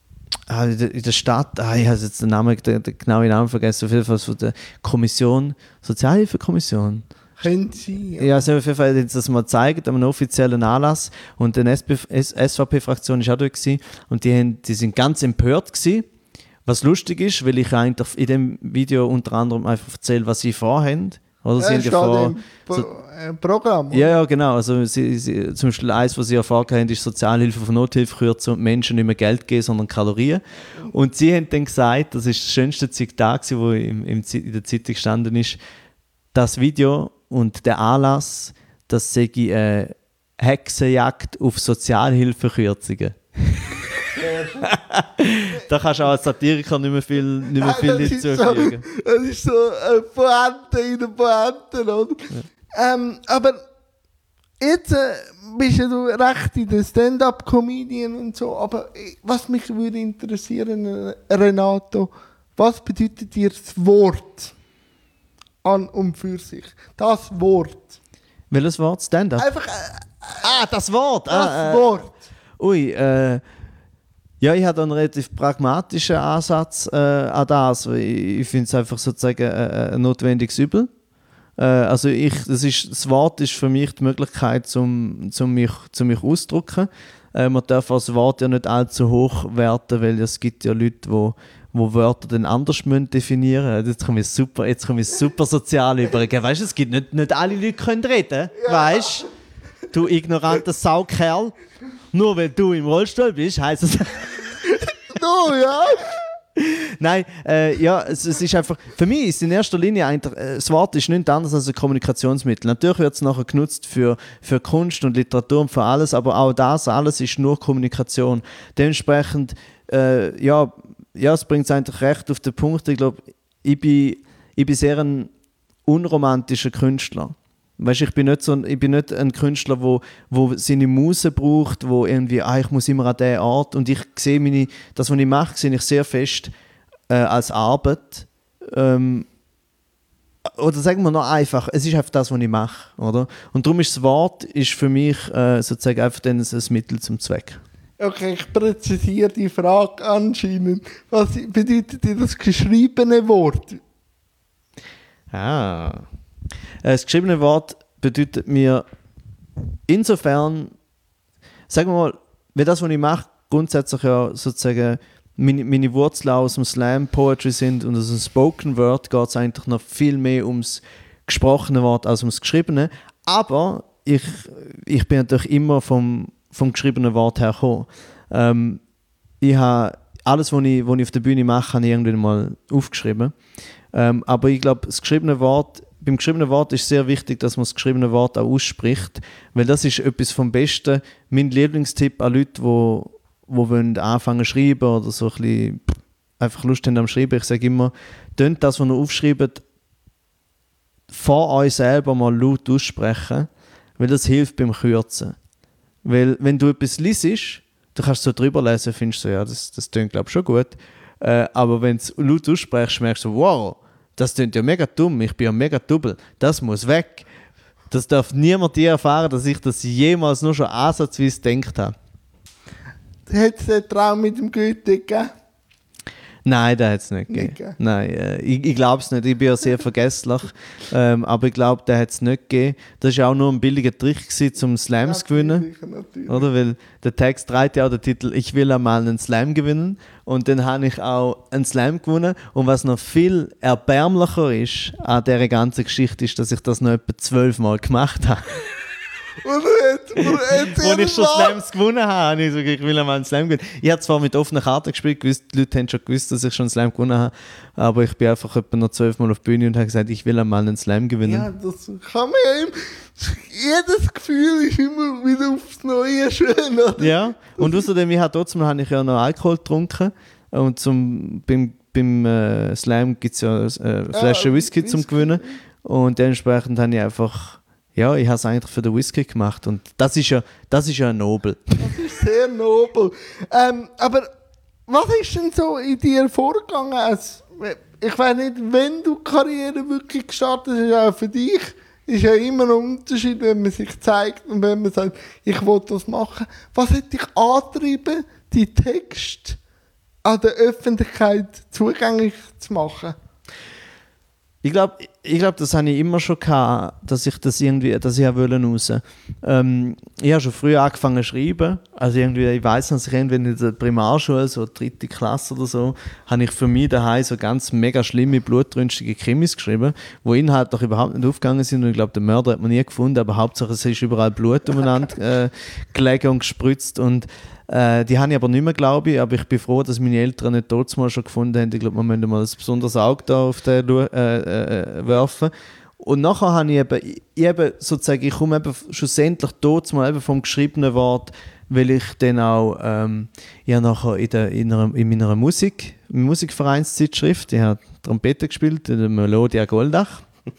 ah, in, der, in der Stadt, ah, ich habe jetzt den Namen, den, den genauen Namen vergessen, auf jeden Fall von der Kommission, Sozialhilfekommission. Können Sie. Ja, also auf jeden Fall haben sie das mal gezeigt, an einem offiziellen Anlass. Und die S V P-Fraktion war auch dort gewesen, und die, haben, die sind ganz empört gewesen. Was lustig ist, weil ich eigentlich in dem Video unter anderem einfach erzähle, was sie vorhaben. Oder sie Ja, haben ja steht vor, im Pro so, äh, Programm. ja, ja, genau. Also sie, sie, zum Beispiel eins, was sie erfahren haben, ist Sozialhilfe von Nothilfe kürzen und Menschen nicht mehr Geld geben, sondern Kalorien. Und sie haben dann gesagt, das ist das schönste Zitat, das im, im, in der Zeitung gestanden ist, das Video und der Anlass, das sei eine Hexenjagd auf Sozialhilfekürzungen. Da kannst du auch als Satiriker nicht mehr viel, nicht mehr viel hinzufügen. So, das ist so eine Pointe in der Pointe, oder? Ja. Ähm, aber jetzt äh, bist ja du recht in der Stand-up-Comedian und so, aber was mich würde interessieren, Renato, was bedeutet dir das Wort an und für sich? Das Wort. Welches Wort? Stand-up? Einfach... Äh, ah, das Wort! Das ah, äh, Wort. Ui, äh... Ja, ich habe einen relativ pragmatischen Ansatz äh, an das. Ich, ich finde es einfach sozusagen äh, ein notwendiges Übel. Äh, also ich, das, ist, das Wort ist für mich die Möglichkeit, zum, zum mich, zum mich auszudrücken. Äh, man darf das Wort ja nicht allzu hoch werten, weil es gibt ja Leute, die wo Wörter dann anders müssen definieren. Jetzt kommen wir super, jetzt kommen wir super sozial über. Weißt du, es gibt nicht, nicht alle Leute können reden. Ja. Weißt du, ignoranter Saukerl. Nur weil du im Rollstuhl bist, heisst es. No, ja. Nein, äh, ja, es, es ist einfach. Für mich ist in erster Linie eigentlich, äh, das Wort ist nichts anderes als ein Kommunikationsmittel. Natürlich wird es nachher genutzt für, für Kunst und Literatur und für alles, aber auch das alles ist nur Kommunikation. Dementsprechend, äh, ja, ja, es bringt es eigentlich recht auf den Punkt. Ich glaube, ich bin, ich bin sehr ein unromantischer Künstler. Weißt, ich bin nicht so ein, ich bin nicht ein Künstler, wo, wo seine Muse braucht, wo irgendwie, ah, ich muss immer an diesen Ort. Und ich sehe meine, das, was ich mache, sehe ich sehr fest äh, als Arbeit. Ähm, oder sagen wir noch einfach, es ist einfach das, was ich mache, oder? Und darum ist das Wort ist für mich äh, sozusagen einfach dann ein Mittel zum Zweck. Okay, ich präzisiere die Frage anscheinend. Was bedeutet dir das geschriebene Wort? Ah. Das geschriebene Wort bedeutet mir insofern, sagen wir mal, wie das, was ich mache, grundsätzlich ja sozusagen meine, meine Wurzeln aus dem Slam Poetry sind und aus dem Spoken Word geht es eigentlich noch viel mehr ums gesprochene Wort als ums geschriebene. Aber ich, ich bin natürlich immer vom, vom geschriebenen Wort her gekommen. Ähm, ich habe alles, was ich, was ich auf der Bühne mache, habe ich irgendwann mal aufgeschrieben. Ähm, aber ich glaube, das geschriebene Wort Beim geschriebenen Wort ist sehr wichtig, dass man das geschriebene Wort auch ausspricht, weil das ist etwas vom Besten. Mein Lieblingstipp an Leute, die, die wollen anfangen zu schreiben oder so ein bisschen einfach Lust haben am Schreiben, ich sage immer, tönt das, was ihr aufschreibt, vor euch selber mal laut aussprechen, weil das hilft beim Kürzen. Weil wenn du etwas liest, du kannst so drüber lesen, findest du, ja, das, das tönt glaube ich schon gut, äh, aber wenn du es laut aussprichst, merkst du, wow, das klingt ja mega dumm, ich bin ja mega dubbel, das muss weg. Das darf niemand hier erfahren, dass ich das jemals nur schon ansatzweise gedacht habe. Hat es den Traum mit dem Goethe gegeben? Nein, den hat es nicht gegeben. Nicht, Nein, äh, ich, ich glaube es nicht. Ich bin ja sehr vergesslich. ähm, aber ich glaube, den hat es nicht gegeben. Das war auch nur ein billiger Trick gewesen, um Slams zu gewinnen. Natürlich. Oder? Weil der Text trägt ja auch den Titel «Ich will einmal einen Slam gewinnen». Und dann habe ich auch einen Slam gewonnen. Und was noch viel erbärmlicher ist an dieser ganzen Geschichte, ist, dass ich das noch etwa zwölfmal gemacht habe. Und jetzt, jetzt Als ich schon Slams gewonnen habe, habe ich gesagt, ich will einmal einen Slam gewinnen. Ich habe zwar mit offenen Karten gespielt, gewusst, die Leute haben schon gewusst, dass ich schon einen Slam gewonnen habe, aber ich bin einfach etwa noch zwölfmal auf die Bühne und habe gesagt, ich will einmal einen Slam gewinnen. Ja, das kann man ja immer. Jedes Gefühl ist immer wieder aufs Neue schön, oder? Ja, und außerdem, ich habe trotzdem habe ich ja noch Alkohol getrunken und zum, beim, beim äh, Slam gibt es ja eine Flasche ja, Whisky, Whisky zum Gewinnen und dementsprechend habe ich einfach... Ja, ich habe es eigentlich für den Whisky gemacht und das ist ja, das ist ja nobel. Das ist sehr nobel. Ähm, aber was ist denn so in dir vorgegangen? Also, ich weiß nicht, wenn du die Karriere wirklich gestartet hast, auch für dich, ist ja immer ein Unterschied, wenn man sich zeigt und wenn man sagt, ich will das machen. Was hat dich angetrieben, die Texte an der Öffentlichkeit zugänglich zu machen? Ich glaube, ich glaub, das habe ich immer schon gehabt, dass ich das irgendwie, dass ich auch raus wollte. Ähm, ich habe schon früh angefangen zu schreiben. Also irgendwie, ich weiss, dass ich irgendwie in der Primarschule, so dritte Klasse oder so, habe ich für mich daheim so ganz mega schlimme, blutrünstige Krimis geschrieben, wo inhaltlich überhaupt nicht aufgegangen sind. Und ich glaube, den Mörder hat man nie gefunden, aber Hauptsache es ist überall Blut umeinander äh, gelegen und gespritzt. Und Äh, die habe ich aber nicht mehr, glaube ich. Aber ich bin froh, dass meine Eltern nicht dort mal schon gefunden haben. Ich glaube, wir müssen mal ein besonderes Auge da auf den äh, äh, werfen. Und nachher habe ich eben, ich, eben sozusagen, ich komme eben schlussendlich dort mal eben vom geschriebenen Wort, weil ich dann auch ähm, ja, nachher in, der, in, einer, in meiner Musik, Musikvereinszeitschrift, ich habe Trompete gespielt, in der Melodia Goldach.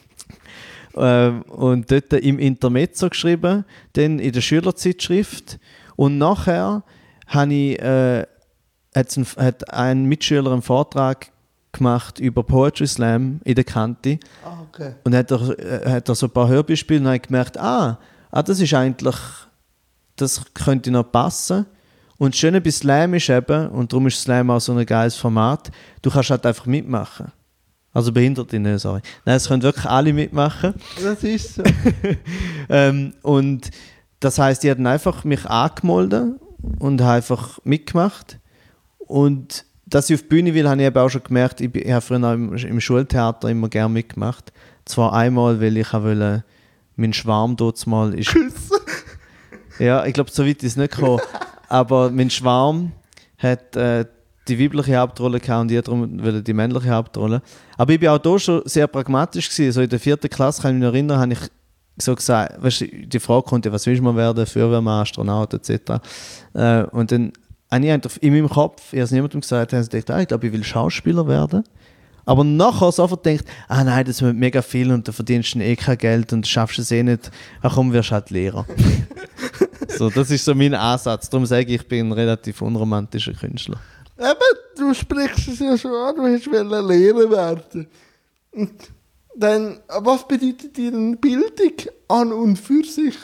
äh, und dort im Intermezzo geschrieben, dann in der Schülerzeitschrift. Und nachher habe ich, äh, ein, hat ein Mitschüler einen Vortrag gemacht über Poetry Slam in der Kante. Ah, okay. Und hat er, äh, hat er so ein paar Hörbeispiele und habe ich gemerkt, ah, ah, das ist eigentlich, das könnte noch passen. Und das Schöne bei Slam ist eben, und darum ist Slam auch so ein geiles Format, du kannst halt einfach mitmachen. Also Behinderte nicht, sorry. Nein, es können wirklich alle mitmachen. Das ist so. ähm, und das heisst, ich habe dann einfach mich angemeldet und habe einfach mitgemacht. Und dass ich auf die Bühne will, habe ich eben auch schon gemerkt, ich, ich habe früher im, im Schultheater immer gerne mitgemacht. Zwar einmal, weil ich wollte, mein Schwarm dort mal ist... Küssen. Ja, ich glaube, so weit ist es nicht gekommen. Aber mein Schwarm hat äh, die weibliche Hauptrolle gehabt und ich darum wollte die männliche Hauptrolle. Aber ich war auch da schon sehr pragmatisch gewesen. So in der vierten Klasse, kann ich mich erinnern, habe ich so gesagt, weißt du, die Frage kommt ja, was willst du mal werden, Feuerwehrmann, Astronaut et cetera. Äh, und dann habe ich einfach in meinem Kopf, ich habe es niemandem gesagt, habe ich gedacht, ah, ich glaube, ich will Schauspieler werden. Aber nachher sofort gedacht, ah nein, das wird mega viel und da verdienst du eh kein Geld und schaffst es eh nicht, ach komm, wirst halt Lehrer. So, das ist so mein Ansatz. Darum sage ich, ich bin ein relativ unromantischer Künstler. Eben, du sprichst es ja schon an, du willst Lehrer werden. Und dann, was bedeutet dir eine Bildung an und für sich?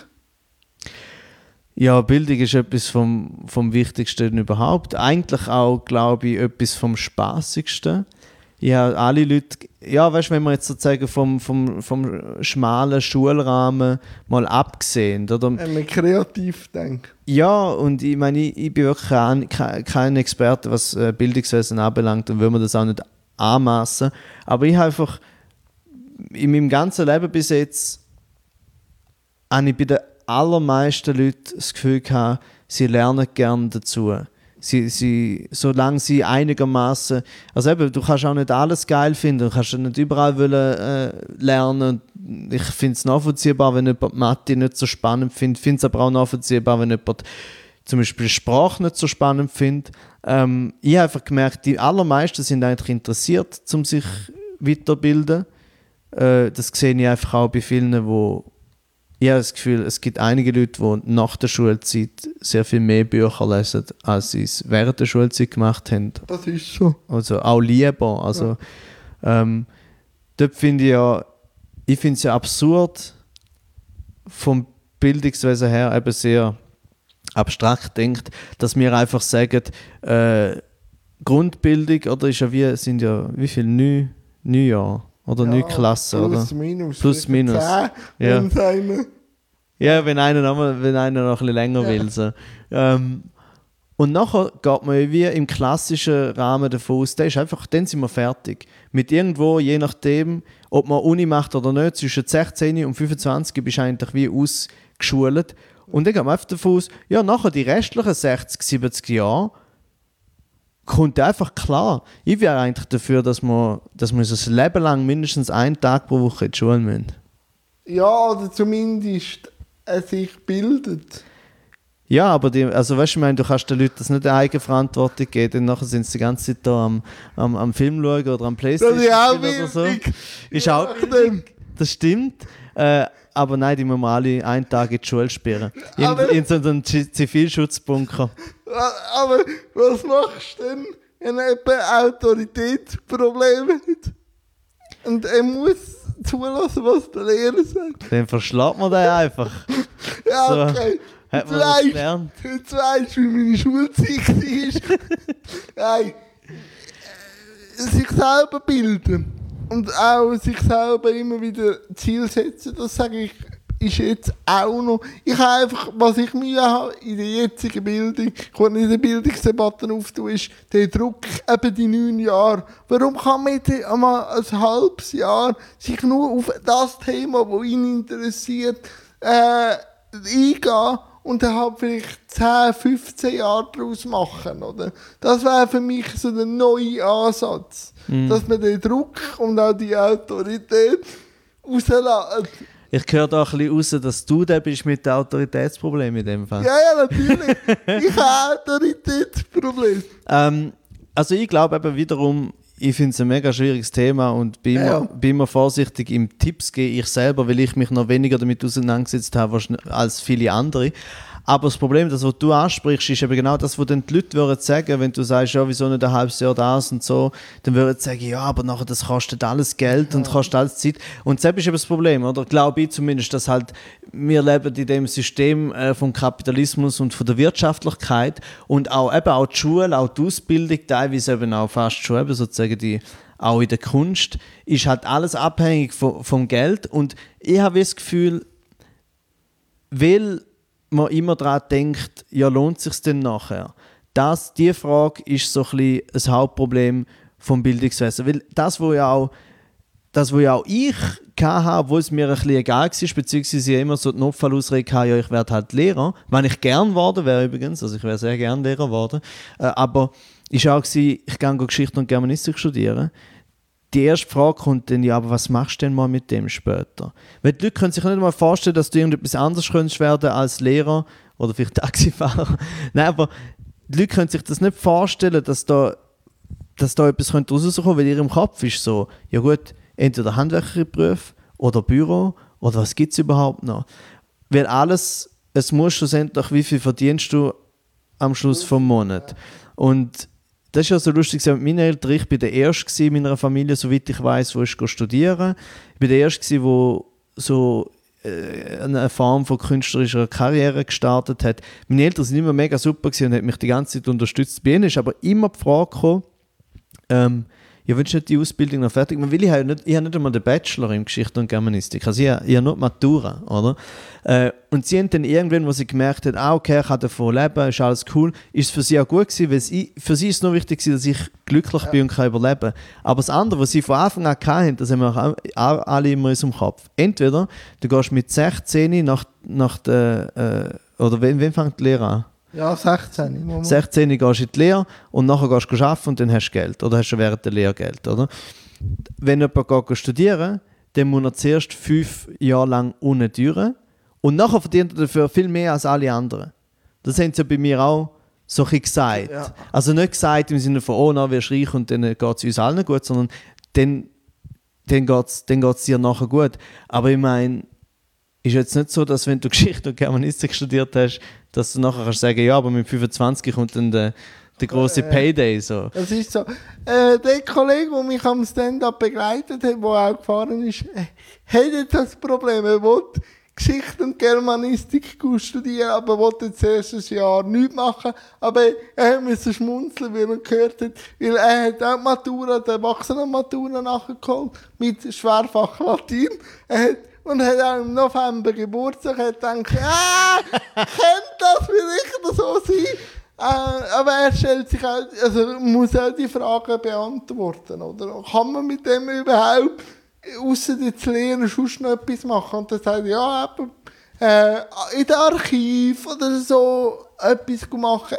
Ja, Bildung ist etwas vom, vom Wichtigsten überhaupt. Eigentlich auch, glaube ich, etwas vom Spaßigsten. Ja, alle Leute, ja, weißt du, wenn man jetzt sozusagen vom, vom, vom schmalen Schulrahmen mal abgesehen, oder? Wenn man kreativ denkt. Ja, und ich meine, ich, ich bin wirklich kein, kein Experte, was äh, Bildungswesen anbelangt und will mir das auch nicht anmassen. Aber ich habe einfach in meinem ganzen Leben bis jetzt habe ich bei den allermeisten Leuten das Gefühl gehabt, sie lernen gerne dazu. Sie, sie, solange sie einigermaßen, also eben, du kannst auch nicht alles geil finden, du kannst nicht überall wollen, äh, lernen. Ich finde es nachvollziehbar, wenn jemand Mathe nicht so spannend findet. Ich finde es aber auch nachvollziehbar, wenn jemand zum Beispiel Sprache nicht so spannend findet. Ähm, ich habe einfach gemerkt, die allermeisten sind eigentlich interessiert, um sich weiterzubilden. Äh, das sehe ich einfach auch bei vielen, die ich habe das Gefühl, es gibt einige Leute, die nach der Schulzeit sehr viel mehr Bücher lesen, als sie es während der Schulzeit gemacht haben. Das ist so. Also auch lieber. Also, ja. ähm, dort finde ich ja, ich finde es ja absurd, vom Bildungswesen her eben sehr abstrakt denkt, dass wir einfach sagen, äh, Grundbildung, oder ist ja wie, sind ja wie viele neun, neun Jahre? Oder ja, neun Klassen, oder? Plus, minus. Plus, minus. zehn, ja. Eine... ja, wenn einer noch, mal, wenn einer noch ein bisschen länger ja. will. So. Ähm, und nachher geht man wie im klassischen Rahmen davon aus, der ist einfach, dann sind wir fertig. Mit irgendwo, je nachdem, ob man Uni macht oder nicht, zwischen sechzehn und fünfundzwanzig bist du eigentlich wie ausgeschult. Und dann geht man einfach davon aus, ja, nachher die restlichen sechzig, siebzig Jahre, kommt einfach klar. Ich wäre eigentlich dafür, dass wir, dass wir so ein Leben lang mindestens einen Tag pro Woche in die Schule müssen. Ja, oder zumindest äh, sich bildet. Ja, aber die, also weißt du, ich meine, du kannst den Leuten das nicht eine Eigenverantwortung geben, denn nachher sind sie die ganze Zeit da am, am, am Film schauen oder am Playstation das ist auch oder so. Ist ja, auch wichtig. Das stimmt. Äh, aber nein, die müssen alle einen Tag in die Schule sperren. In, in so einem Zivilschutzbunker. Aber was machst du denn, wenn jemand Autoritätsprobleme hat? Und er muss zulassen, was der Lehrer sagt. Dann verschlägt man den einfach. Ja, okay. So, hat man jetzt das weißt, gelernt? Jetzt weisst du, wie meine Schulzeit war. Nein. Sich selber bilden. und auch sich selber immer wieder Ziel setzen, das sage ich, ist jetzt auch noch. Ich habe einfach, was ich Mühe habe in der jetzigen Bildung, ich will nicht in der Bildungsdebatte auftun, ist der Druck, eben die neun Jahre. Warum kann man jetzt einmal ein halbes Jahr sich nur auf das Thema, das ihn interessiert, äh, eingehen und dann halt vielleicht zehn, fünfzehn Jahre daraus machen, oder? Das wäre für mich so der neue Ansatz, mm. dass man den Druck und auch die Autorität rauslässt. Ich höre da ein bisschen raus, dass du der bist mit dem Autoritätsproblem in dem Fall. Ja, ja, natürlich. Ich habe Autoritätsproblem. Ähm, also ich glaube eben wiederum, ich finde es ein mega schwieriges Thema und bin, ja, immer, bin immer vorsichtig im Tipps geben, ich selber, weil ich mich noch weniger damit auseinandergesetzt habe als viele andere. Aber das Problem, das, was du ansprichst, ist eben genau das, was dann die Leute würden sagen, wenn du sagst, ja, wieso nicht ein halbes Jahr das und so, dann würden sie sagen, ja, aber nachher, das kostet alles Geld und ja. kostet alles Zeit. Und das ist eben das Problem, oder? Glaube ich zumindest, dass halt wir leben in dem System äh, vom Kapitalismus und von der Wirtschaftlichkeit und auch eben auch die Schule, auch die Ausbildung, teilweise eben auch fast schon eben sozusagen die auch in der Kunst, ist halt alles abhängig von, vom Geld. Und ich habe das Gefühl, weil man immer daran denkt, ja, lohnt es sich denn nachher? Das, die Frage ist so ein bisschen das Hauptproblem vom Bildungswesen. Weil das, wo ja auch, das, wo ja auch ich hatte, wo es mir ein bisschen egal war, beziehungsweise immer so die Notfallausrede hatte, ja, ich werde halt Lehrer, wenn ich gern geworden wäre übrigens, also ich wäre sehr gern Lehrer geworden, äh, aber ich war auch, ich gehe Geschichte und Germanistik studieren. Die erste Frage kommt dann, ja, aber was machst du denn mal mit dem später? Weil die Leute können sich nicht mal vorstellen, dass du irgendetwas anderes könntest werden als Lehrer oder vielleicht Taxifahrer. Nein, aber die Leute können sich das nicht vorstellen, dass da, dass da etwas rauskommen könnte, weil in ihrem Kopf ist so, ja gut, entweder Handwerkerberuf oder Büro oder was gibt es überhaupt noch? Weil alles, es muss schlussendlich, wie viel verdienst du am Schluss vom Monat? Und das ist ja so lustig mit meinen Eltern. Ich war der Erste in meiner Familie, soweit ich weiss, wo ich studieren. Ich war der Erste, der so äh, eine Form von künstlerischer Karriere gestartet hat. Meine Eltern waren immer mega super und haben mich die ganze Zeit unterstützt. Bei ihnen ist aber immer die Frage gekommen, ähm, ja, willst du nicht die Ausbildung noch fertig machen? Weil ich habe nicht, ich habe nicht einmal den Bachelor in Geschichte und Germanistik. Also ich habe, ich habe nur die Matura, oder? Äh, und sie haben dann irgendwann, wo sie gemerkt haben, ah, okay, ich kann davon leben, ist alles cool, ist es für sie auch gut gewesen, weil sie, für sie ist es nur wichtig gewesen, dass ich glücklich bin und kann überleben. Aber das andere, was sie von Anfang an hatten, das haben wir auch, auch alle immer in unserem Kopf. Entweder du gehst mit sechzehn nach, nach der, äh, oder wann, wann fängt die Lehre an? Ja, sechzehn. Moment. sechzehn gehst du in die Lehre und nachher gehst du arbeiten und dann hast du Geld. Oder hast du während der Lehre Geld, oder? Wenn jemand geht studieren, dann muss er zuerst fünf Jahre lang ohne durch und nachher verdient er dafür viel mehr als alle anderen. Das haben sie bei mir auch so ein bisschen gesagt. Ja. Also nicht gesagt im Sinne von, oh, na, wirst du reich und dann geht es uns allen gut, sondern dann, dann geht es dann geht's dir nachher gut. Aber ich meine, ist jetzt nicht so, dass wenn du Geschichte und Germanistik studiert hast, dass du nachher kannst sagen, ja, aber mit fünfundzwanzig kommt dann der, der grosse Payday. So. Das ist so. Äh, der Kollege, der mich am Stand-up begleitet hat, der auch gefahren ist, äh, hat jetzt das Problem. Er will Geschichte und Germanistik studieren, aber wollte jetzt erst ein Jahr nichts machen. Aber er musste schmunzeln, weil er gehört hat, weil er hat auch die Matura, die Erwachsenen-Matura nachgeholt, mit Schwerfach Latein. Er hat Und hat auch im November Geburtstag und gedacht, ah, könnte das vielleicht so sein? Äh, aber er stellt sich auch, also muss auch die Fragen beantworten, oder? Kann man mit dem überhaupt, ausser jetzt lernen, sonst noch etwas machen? Und dann sagt er, ja, aber, äh, in den Archiv oder so etwas machen.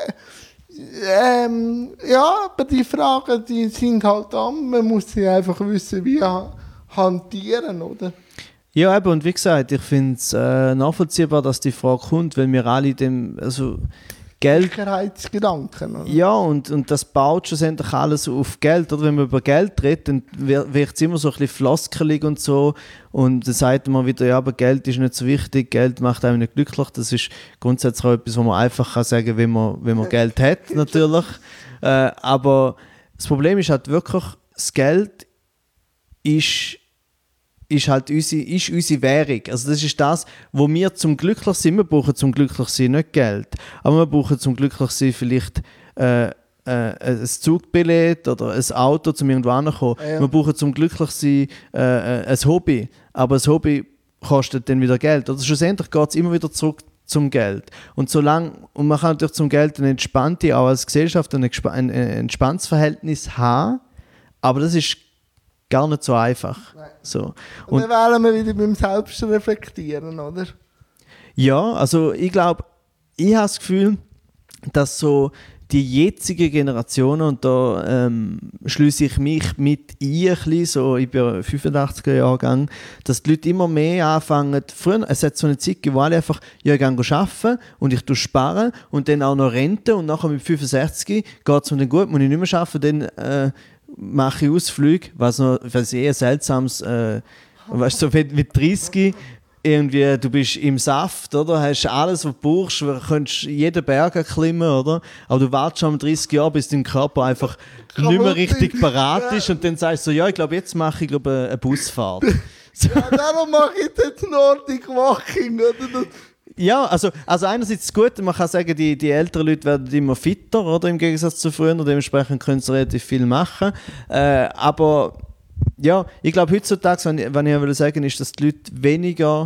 Ähm, ja, aber die Fragen, die sind halt da, man muss sie einfach wissen, wie hantieren, oder? Ja, eben, und wie gesagt, ich finde es äh, nachvollziehbar, dass die Frage kommt, weil wir alle dem, also Geld... Sicherheitsgedanken. Oder? Ja, und, und das baut schlussendlich alles auf Geld. Oder wenn man über Geld redet, dann wird es immer so ein bisschen floskelig und so. Und dann sagt man wieder, ja, aber Geld ist nicht so wichtig, Geld macht einem nicht glücklich. Das ist grundsätzlich auch etwas, was man einfach kann sagen kann, wenn man, wenn man Geld hat, natürlich. äh, aber das Problem ist halt wirklich, das Geld ist... ist halt unsere, ist unsere Währung. Also das ist das, wo wir zum Glücklichsein, wir brauchen zum Glücklichsein nicht Geld, aber wir brauchen zum Glücklichsein vielleicht äh, äh, ein Zugbillett oder ein Auto, um irgendwo hinzukommen. Ja. Wir brauchen zum Glücklichsein äh, ein Hobby, aber ein Hobby kostet dann wieder Geld. Oder schlussendlich geht es immer wieder zurück zum Geld. Und solange, und man kann natürlich zum Geld ein entspanntes, auch als Gesellschaft ein, ein, ein entspanntes Verhältnis haben, aber das ist gar nicht so einfach. So. Und, und dann wären wir wieder beim Selbstreflektieren, oder? Ja, also ich glaube, ich habe das Gefühl, dass so die jetzige Generation, und da ähm, schließe ich mich mit ein, ein bisschen, so, ich bin fünfundachtziger Jahrgang, dass die Leute immer mehr anfangen, früher, es hat so eine Zeit gegeben, wo alle einfach, ja, ich gehe arbeiten und ich tue sparen und dann auch noch Rente und nachher mit fünfundsechzig geht es mir dann gut, muss ich nicht mehr arbeiten, dann äh, mache ich Ausflüge, was noch, was eher seltsames, äh, weißt du, so mit, mit dreißig irgendwie, du bist im Saft, oder? Hast alles, was du brauchst, du könntest jeden Berg erklimmen, oder? Aber du wartest schon um dreißig Jahre, bis dein Körper einfach nicht mehr richtig parat ist und dann sagst du so, ja, ich glaube, jetzt mache ich glaube, eine Busfahrt. So. Ja, darum mache ich jetzt Nordic Walking, oder? Ja, also, also einerseits ist es gut, man kann sagen, die, die älteren Leute werden immer fitter, oder? Im Gegensatz zu früher, und dementsprechend können sie relativ viel machen. Äh, aber ja, ich glaube heutzutage, wenn ich, wenn ich will sagen, ist, dass die Leute weniger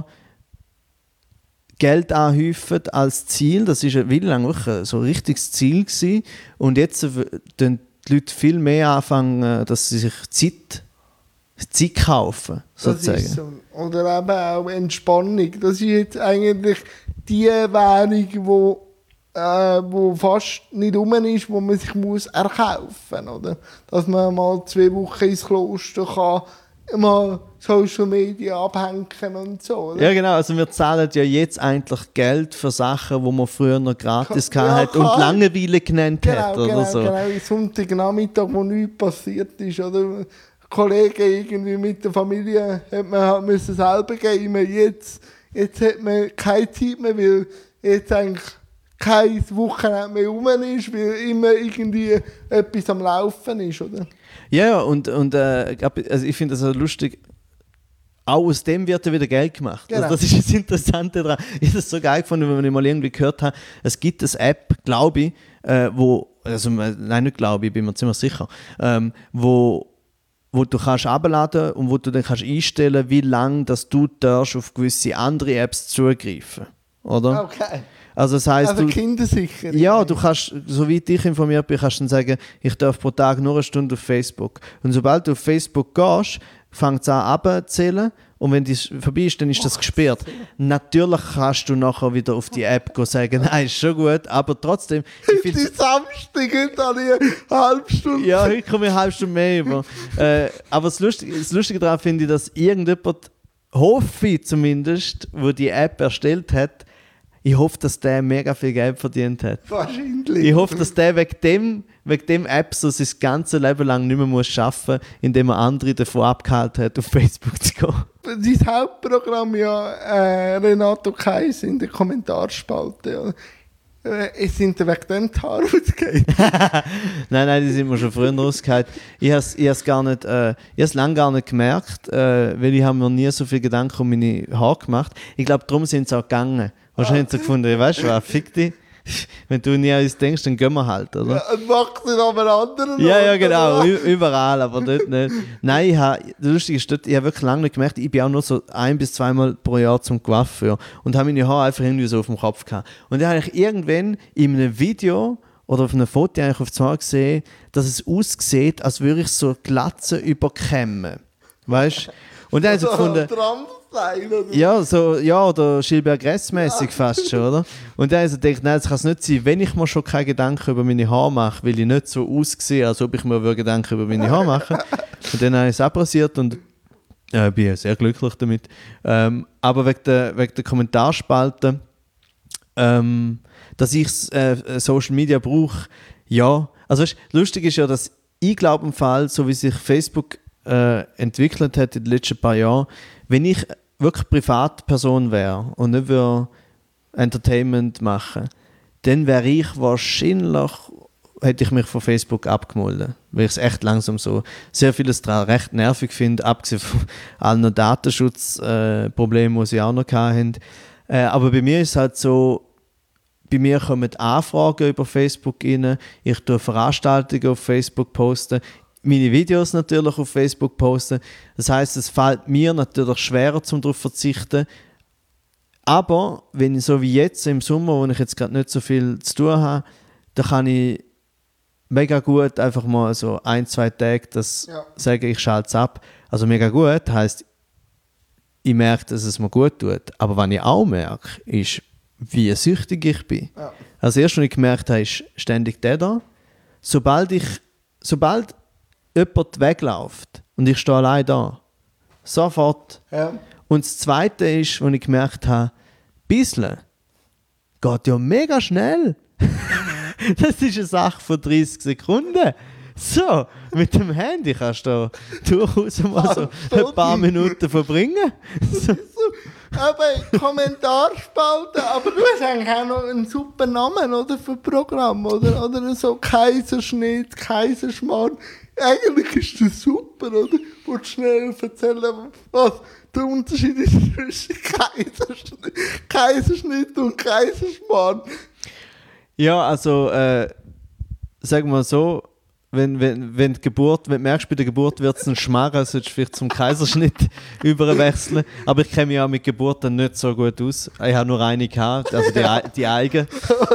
Geld anhäufen als Ziel. Das war eine Weile lang wirklich so ein richtiges Ziel gewesen. Und jetzt tun die Leute viel mehr anfangen, dass sie sich Zeit, Zeit kaufen, sozusagen. Das ist so. Oder eben auch Entspannung. Das ist jetzt eigentlich die Währung, wo Äh, wo fast nicht rum ist, wo man sich muss erkaufen muss. Dass man mal zwei Wochen ins Kloster kann, mal Social Media abhängen und so. Oder? Ja, genau. Also wir zahlen ja jetzt eigentlich Geld für Sachen, die man früher noch gratis Ja, ja, hat und Langeweile genannt genau, hat. Oder genau, so. genau. Sonntagnachmittag, wo nichts passiert ist. Oder? Kollegen irgendwie mit der Familie hat man halt müssen selber geben. Jetzt, jetzt hat man keine Zeit mehr, weil jetzt eigentlich kein Wochenende mehr rum ist, weil immer irgendwie etwas am Laufen ist, oder? Ja, und, und äh, also ich finde das so lustig, auch aus dem wird ja wieder Geld gemacht. Genau. Also das ist das Interessante daran. Ich habe das so geil gefunden, wenn ich mal irgendwie gehört habe, es gibt eine App, glaube ich, äh, wo, also nein, nicht glaube ich, bin mir ziemlich sicher, ähm, wo wo du kannst abladen und wo du dann kannst einstellen, wie lange dass du darfst auf gewisse andere Apps zugreifen, oder? Okay. Also das heisst, Also du, kindersicher. ja, du kannst, soweit ich informiert bin, kannst du dann sagen, ich darf pro Tag nur eine Stunde auf Facebook. Und sobald du auf Facebook gehst, fängt es an abzuzählen und wenn das vorbei ist, dann ist das gesperrt. Natürlich kannst du nachher wieder auf die App gehen und sagen, nein, ist schon gut, aber trotzdem... Die Samstag geht dann eine halbe Stunde. Ja, heute komme ich eine halbe Stunde mehr über. äh, aber das Lustige, das Lustige daran finde ich, dass irgendjemand, hoffe ich zumindest, der die App erstellt hat, ich hoffe, dass der mega viel Geld verdient hat. Wahrscheinlich. Ich hoffe, dass der wegen dem, wegen dem App so sein ganzes Leben lang nicht mehr muss arbeiten muss, indem er andere davon abgehalten hat, auf Facebook zu gehen. Sein Hauptprogramm ja äh, Renato Kais in der Kommentarspalte. Äh, es sind wegen dem die Haare ausgefallen. Nein, nein, die sind mir schon früher rausgefallen. Ich habe es gar nicht, äh, ich habe es lange gar nicht gemerkt, äh, weil ich habe mir nie so viel Gedanken um meine Haare gemacht. Ich glaube, darum sind sie auch gegangen. Wahrscheinlich haben sie gefunden, weißt du was, fick dich. Wenn du nie an uns denkst, dann gehen wir halt, oder? Ja, und macht es aber anderen. Ja, ja, genau, Ü- überall, aber dort nicht. Nein, ich habe, das Lustige ist, dort, ich habe wirklich lange nicht gemerkt, ich bin auch nur so ein- bis zweimal pro Jahr zum Coiffeur und habe meine Haare einfach irgendwie so auf dem Kopf gehabt. Und dann habe ich irgendwann in einem Video oder auf einem Foto eigentlich auf das Haar gesehen, dass es aussieht, als würde ich so Glatze überkämmen. Weißt du? Und dann habe ich so gefunden... Ja, so, ja, oder Gilbert Gress-mäßig fast schon, oder? Und dann habe ich so gedacht, nein, das kann es nicht sein. Wenn ich mir schon keine Gedanken über meine Haare mache, will ich nicht so aussehen, als ob ich mir Gedanken über meine Haare mache. Und dann habe ich es abrasiert und äh, bin sehr glücklich damit. Ähm, aber wegen der, wegen der Kommentarspalte, ähm, dass ich äh, Social Media brauche, ja. Also weißt, lustig ist ja, dass ich glaube im Fall, so wie sich Facebook äh, entwickelt hat in den letzten paar Jahren, wenn ich wirklich Privatperson wäre und nicht würde Entertainment machen, dann wäre ich wahrscheinlich, hätte ich mich von Facebook abgemolden, weil ich es echt langsam so sehr vieles daran recht nervig finde, abgesehen von allen Datenschutzproblemen, äh, die sie auch noch hatten. Äh, aber bei mir ist es halt so, bei mir kommen Anfragen über Facebook rein, ich tue Veranstaltungen auf Facebook posten, meine Videos natürlich auf Facebook posten. Das heisst, es fällt mir natürlich schwerer, um darauf zu verzichten. Aber wenn ich so wie jetzt im Sommer, wo ich jetzt gerade nicht so viel zu tun habe, da kann ich mega gut einfach mal so ein, zwei Tage das Ja. sagen, ich schalte es ab. Also mega gut heisst, ich merke, dass es mir gut tut. Aber was ich auch merke, ist, wie süchtig ich bin. Ja. Also erst, was ich gemerkt habe, ist ständig der da. Sobald ich, sobald jemand wegläuft und ich stehe allein da, sofort. Ja. Und das Zweite ist, was ich gemerkt habe, bisschen geht ja mega schnell. Das ist eine Sache von dreißig Sekunden. So, mit dem Handy kannst du durchaus mal so ein paar Minuten verbringen. So. Aber Kommentarspalte, aber du hast eigentlich auch noch einen super Namen, oder, für Programm, oder? Oder so Kaiserschnitt, Kaiserschmarrn. Eigentlich ist das super, oder? Wolltest du schnell erzählen, was der Unterschied ist zwischen Kaiserschnitt, Kaiserschnitt und Kaiserschmarrn? Ja, also, äh, sagen wir so, wenn, wenn, wenn, die Geburt, wenn du merkst, bei der Geburt wird es ein Schmarren, solltest du vielleicht zum Kaiserschnitt überwechseln. Aber ich kenne mich auch mit Geburten nicht so gut aus. Ich habe nur eine gehabt, also die, ja. die eigene.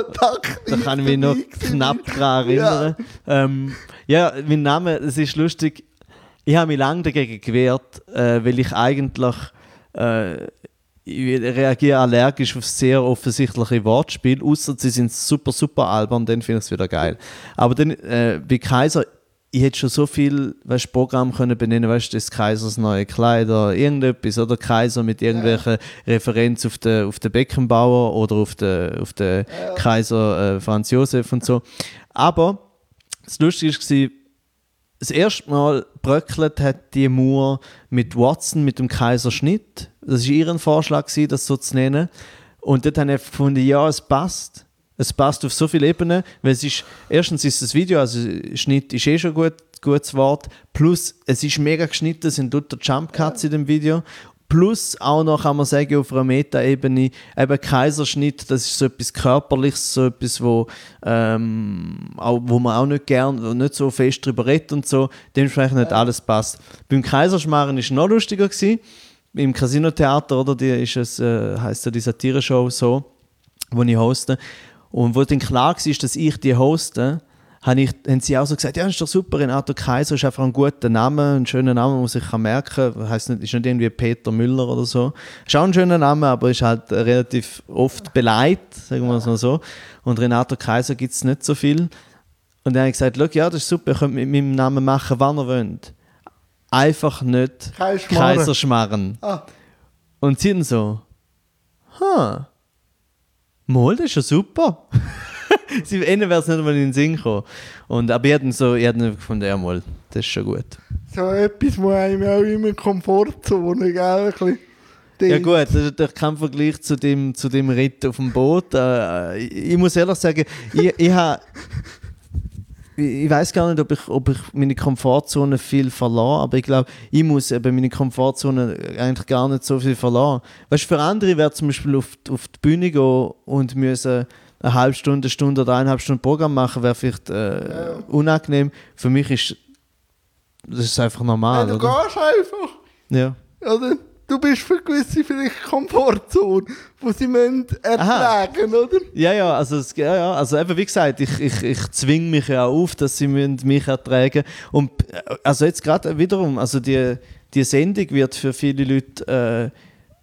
Da kann ich mich noch knapp daran erinnern. Ja, ähm, ja mein Name, es ist lustig, ich habe mich lange dagegen gewehrt, äh, weil ich eigentlich äh, ich reagiere allergisch auf sehr offensichtliche Wortspiele, außer sie sind super, super albern, dann finde ich es wieder geil. Aber dann, äh, bei Kaiser, ich hätte schon so viel weißt, Programm können benennen, weißt du, das Kaisers neue Kleider, irgendetwas, oder Kaiser mit irgendwelchen ja. Referenz auf den, auf den Beckenbauer oder auf den, auf den ja. Kaiser äh, Franz Josef und so. Aber das Lustige war, das erste Mal bröckelt hat die Mauer mit Watson, mit dem Kaiserschnitt. Das war ihr Vorschlag, das so zu nennen. Und dort habe ich gefunden, ja, es passt. Es passt auf so viele Ebenen. Weil es ist, erstens ist das Video, also Schnitt ist eh schon gut, gutes Wort. Plus, es ist mega geschnitten, es sind lauter Jump Cuts in dem Video. Plus auch noch, kann man sagen, auf einer Meta-Ebene, eben Kaiserschnitt, das ist so etwas Körperliches, so etwas, wo, ähm, auch, wo man auch nicht gern, nicht so fest drüber redet und so, dementsprechend nicht alles passt. Beim Kaiserschmarren war es noch lustiger gewesen. Im Casino-Theater, oder, die ist es, äh, heisst ja die Satire-Show so, wo ich hoste. Und wo dann klar war, dass ich die hoste, haben, ich, haben sie auch so gesagt, ja, das ist doch super, Renato Kaiser ist einfach ein guter Name, ein schöner Name, den man sich merken kann. Heißt nicht, ist nicht irgendwie Peter Müller oder so. Ist auch ein schöner Name, aber ist halt relativ oft beleidigt, sagen wir es mal so. Und Renato Kaiser gibt es nicht so viel. Und dann habe ich gesagt, ja, das ist super, ihr könnt mit meinem Namen machen, wann ihr wollt. Einfach nicht Kaiserschmarren. Ah. Und sie dann so, ha, mal, das ist ja super. Sie Ihnen wäre es nicht mal in den Sinn gekommen. Und, aber ich hätte so, ich hätte gefunden, ja mal, das ist schon gut. So etwas, wo einem auch immer Komfortzone, gell? Ein ja gut, das ist natürlich kein Vergleich zu dem, zu dem Ritt auf dem Boot. Äh, ich, ich muss ehrlich sagen, ich, ich habe... Ich weiß gar nicht, ob ich, ob ich meine Komfortzone viel verlasse, aber ich glaube, ich muss eben meine Komfortzone eigentlich gar nicht so viel verlassen. Weißt du, für andere wäre zum Beispiel auf, auf die Bühne gehen und müssen eine halbe Stunde, eine Stunde oder eineinhalb Stunden Programm machen, wäre vielleicht äh, ja. unangenehm. Für mich ist das ist einfach normal. Ja, du oder? gehst einfach. Ja. Oder? Du bist für gewisse vielleicht Komfortzone, die sie müssen ertragen, oder? Ja, ja, also, es, ja, ja, also eben wie gesagt, ich, ich, ich zwinge mich ja auch auf, dass sie mich ertragen müssen. Und also jetzt gerade wiederum, also die, die Sendung wird für viele Leute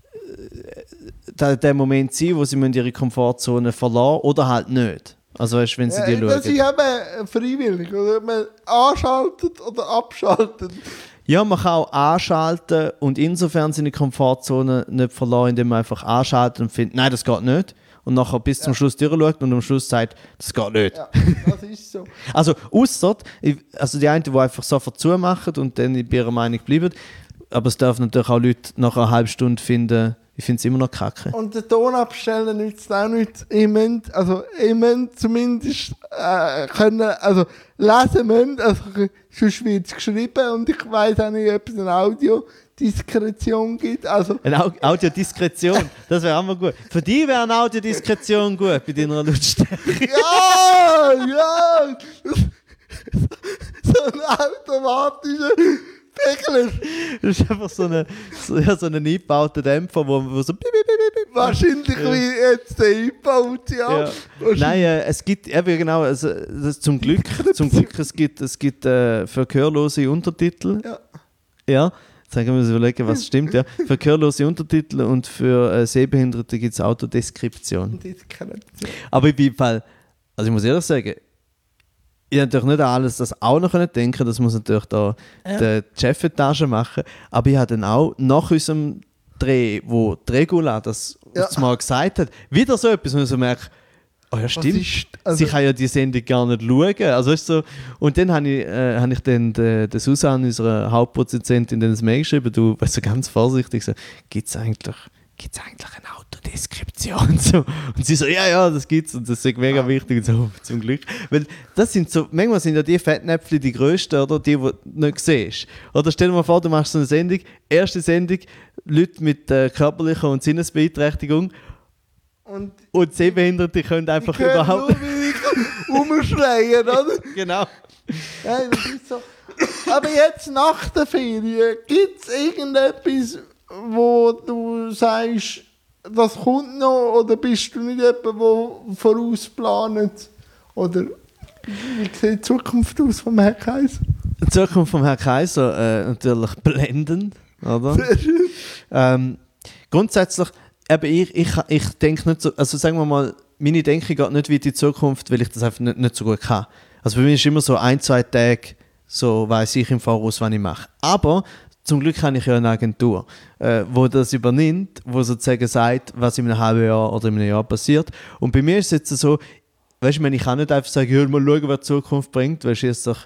äh, der, der Moment sein, wo sie ihre Komfortzone verlassen oder halt nicht. Also weißt, wenn sie die ja, schauen. Das ist eben freiwillig, oder? Man anschaltet oder abschaltet. Ja, man kann auch anschalten und insofern seine Komfortzone nicht verlassen, indem man einfach anschaltet und findet, nein, das geht nicht. Und nachher bis zum ja. Schluss durchschaut und am Schluss sagt, das geht nicht. Ja, das ist so. Also, ausser, also die einen, die einfach sofort zumachen und dann bei ihrer Meinung bleiben. Aber es dürfen natürlich auch Leute nach einer halben Stunde finden, ich finde es immer noch kacke. Und den Ton abstellen nützt auch nicht. Ich müsst, also, ich müsst zumindest äh, können, also lesen müssen, also sonst wird es geschrieben und ich weiss auch nicht, ob es ein Audio Audiodiskretion gibt. Also, eine Au- Audiodiskretion, das wäre auch mal gut. Für dich wäre eine Audiodiskretion gut bei deiner Lautstärke. ja, ja! So ein automatischer Pegler. Das ist einfach so, eine, so, ja, so ein eingebauter Dämpfer, wo, wo so... Wahrscheinlich Ja. wie jetzt der eingebaut, ja. Ja. Nein, äh, es gibt, eben genau, also, das, zum Glück, zum Glück, es gibt, es gibt äh, für Gehörlose Untertitel. Ja. Ja, jetzt können wir uns überlegen, was stimmt. Ja. Für gehörlose Untertitel und für äh, Sehbehinderte gibt es Autodeskription. Diskretion. Aber ich bin im Fall, also ich muss ehrlich sagen, ich habe natürlich nicht an alles das auch noch können denken, das muss natürlich da Ja. die Chefetage machen, aber ich habe dann auch nach unserem Dreh, wo die Regula das Ja. ja. mal gesagt hat, wieder so etwas, wo ich so merke, oh ja stimmt, ist- also- sie kann ja die Sendung gar nicht schauen. Also weißt du, so, und dann habe ich, äh, hab ich dann der, der Susanne, unserer Hauptproduzentin, dann das Mail geschrieben, du, weißt du, ganz vorsichtig, so, gibt es eigentlich, gibt's eigentlich eine Autodeskription? So. Und sie so, ja, ja, das gibt's und das ist mega wichtig und so, zum Glück. Weil das sind so, manchmal sind ja die Fettnäpfchen die grössten, oder die, die du nicht siehst. Oder stell dir mal vor, du machst so eine Sendung, erste Sendung, Leute mit äh, körperlicher und Sinnesbeeinträchtigung Und und Sehbehinderte können einfach ich höre überhaupt... nur, wie ich umschreien, oder? Genau. Ja, das ist so. Aber jetzt nach der Ferien, gibt es irgendetwas, wo du sagst, das kommt noch, oder bist du nicht jemand, der vorausplant? Oder wie sieht die Zukunft aus vom Herrn Kaiser? Die Zukunft vom Herrn Kaiser äh, natürlich blendend, oder? ähm, grundsätzlich, eben ich, ich, ich denke nicht so, also sagen wir mal, meine Denke geht nicht wie in die Zukunft, weil ich das einfach nicht, nicht so gut kann. Also für mich ist immer so ein, zwei Tage, so weiss ich im Voraus, was ich mache. Aber zum Glück habe ich ja eine Agentur, äh, wo das übernimmt, wo sozusagen sagt, was in einem halben Jahr oder in einem Jahr passiert. Und bei mir ist es jetzt so, weißt du, ich kann nicht einfach sagen, ja, mal schauen, was die Zukunft bringt, weil jetzt doch,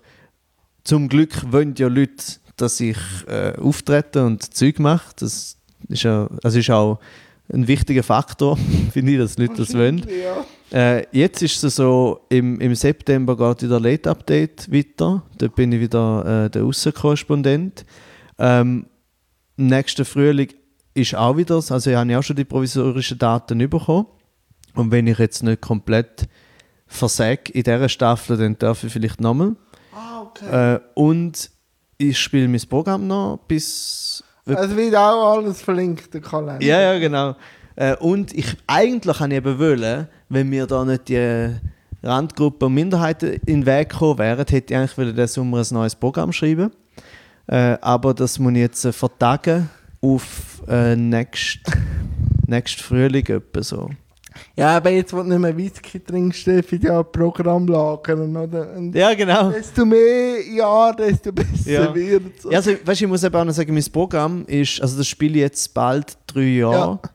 zum Glück wollen ja Leute, dass ich äh, auftrete und Zeug mache. Das ist ja, also ist auch ein wichtiger Faktor, finde ich, dass die Leute das wollen. Ja. Äh, jetzt ist es so, im, im September geht wieder Late Update weiter. Dort bin ich wieder äh, der Aussenkorrespondent. Ähm, nächsten Frühling ist auch wieder, also ich habe ja auch schon die provisorischen Daten bekommen. Und wenn ich jetzt nicht komplett versage in dieser Staffel, dann darf ich vielleicht nochmal. Ah, okay. Äh, und ich spiele mein Programm noch bis... Es wird auch alles verlinkt, der Kalender. Ja, ja, genau. Äh, und ich, eigentlich wollte ich eben wollen, wenn mir da nicht die Randgruppen und Minderheiten in den Weg gekommen wären, hätte ich eigentlich wollen, diesen Sommer ein neues Programm schreiben. Äh, aber das muss ich jetzt äh, vertagen auf äh, nächsten nächst Frühling etwa so. Ja, aber jetzt, wo du nicht mehr Whisky trinkst, darf ich ja Programm lagern, oder? Und Ja, genau. desto mehr Jahre, desto besser Ja. wird es. Ja, also, weißt, ich muss eben auch noch sagen, mein Programm ist, also das spiele ich jetzt bald drei Jahre, Ja.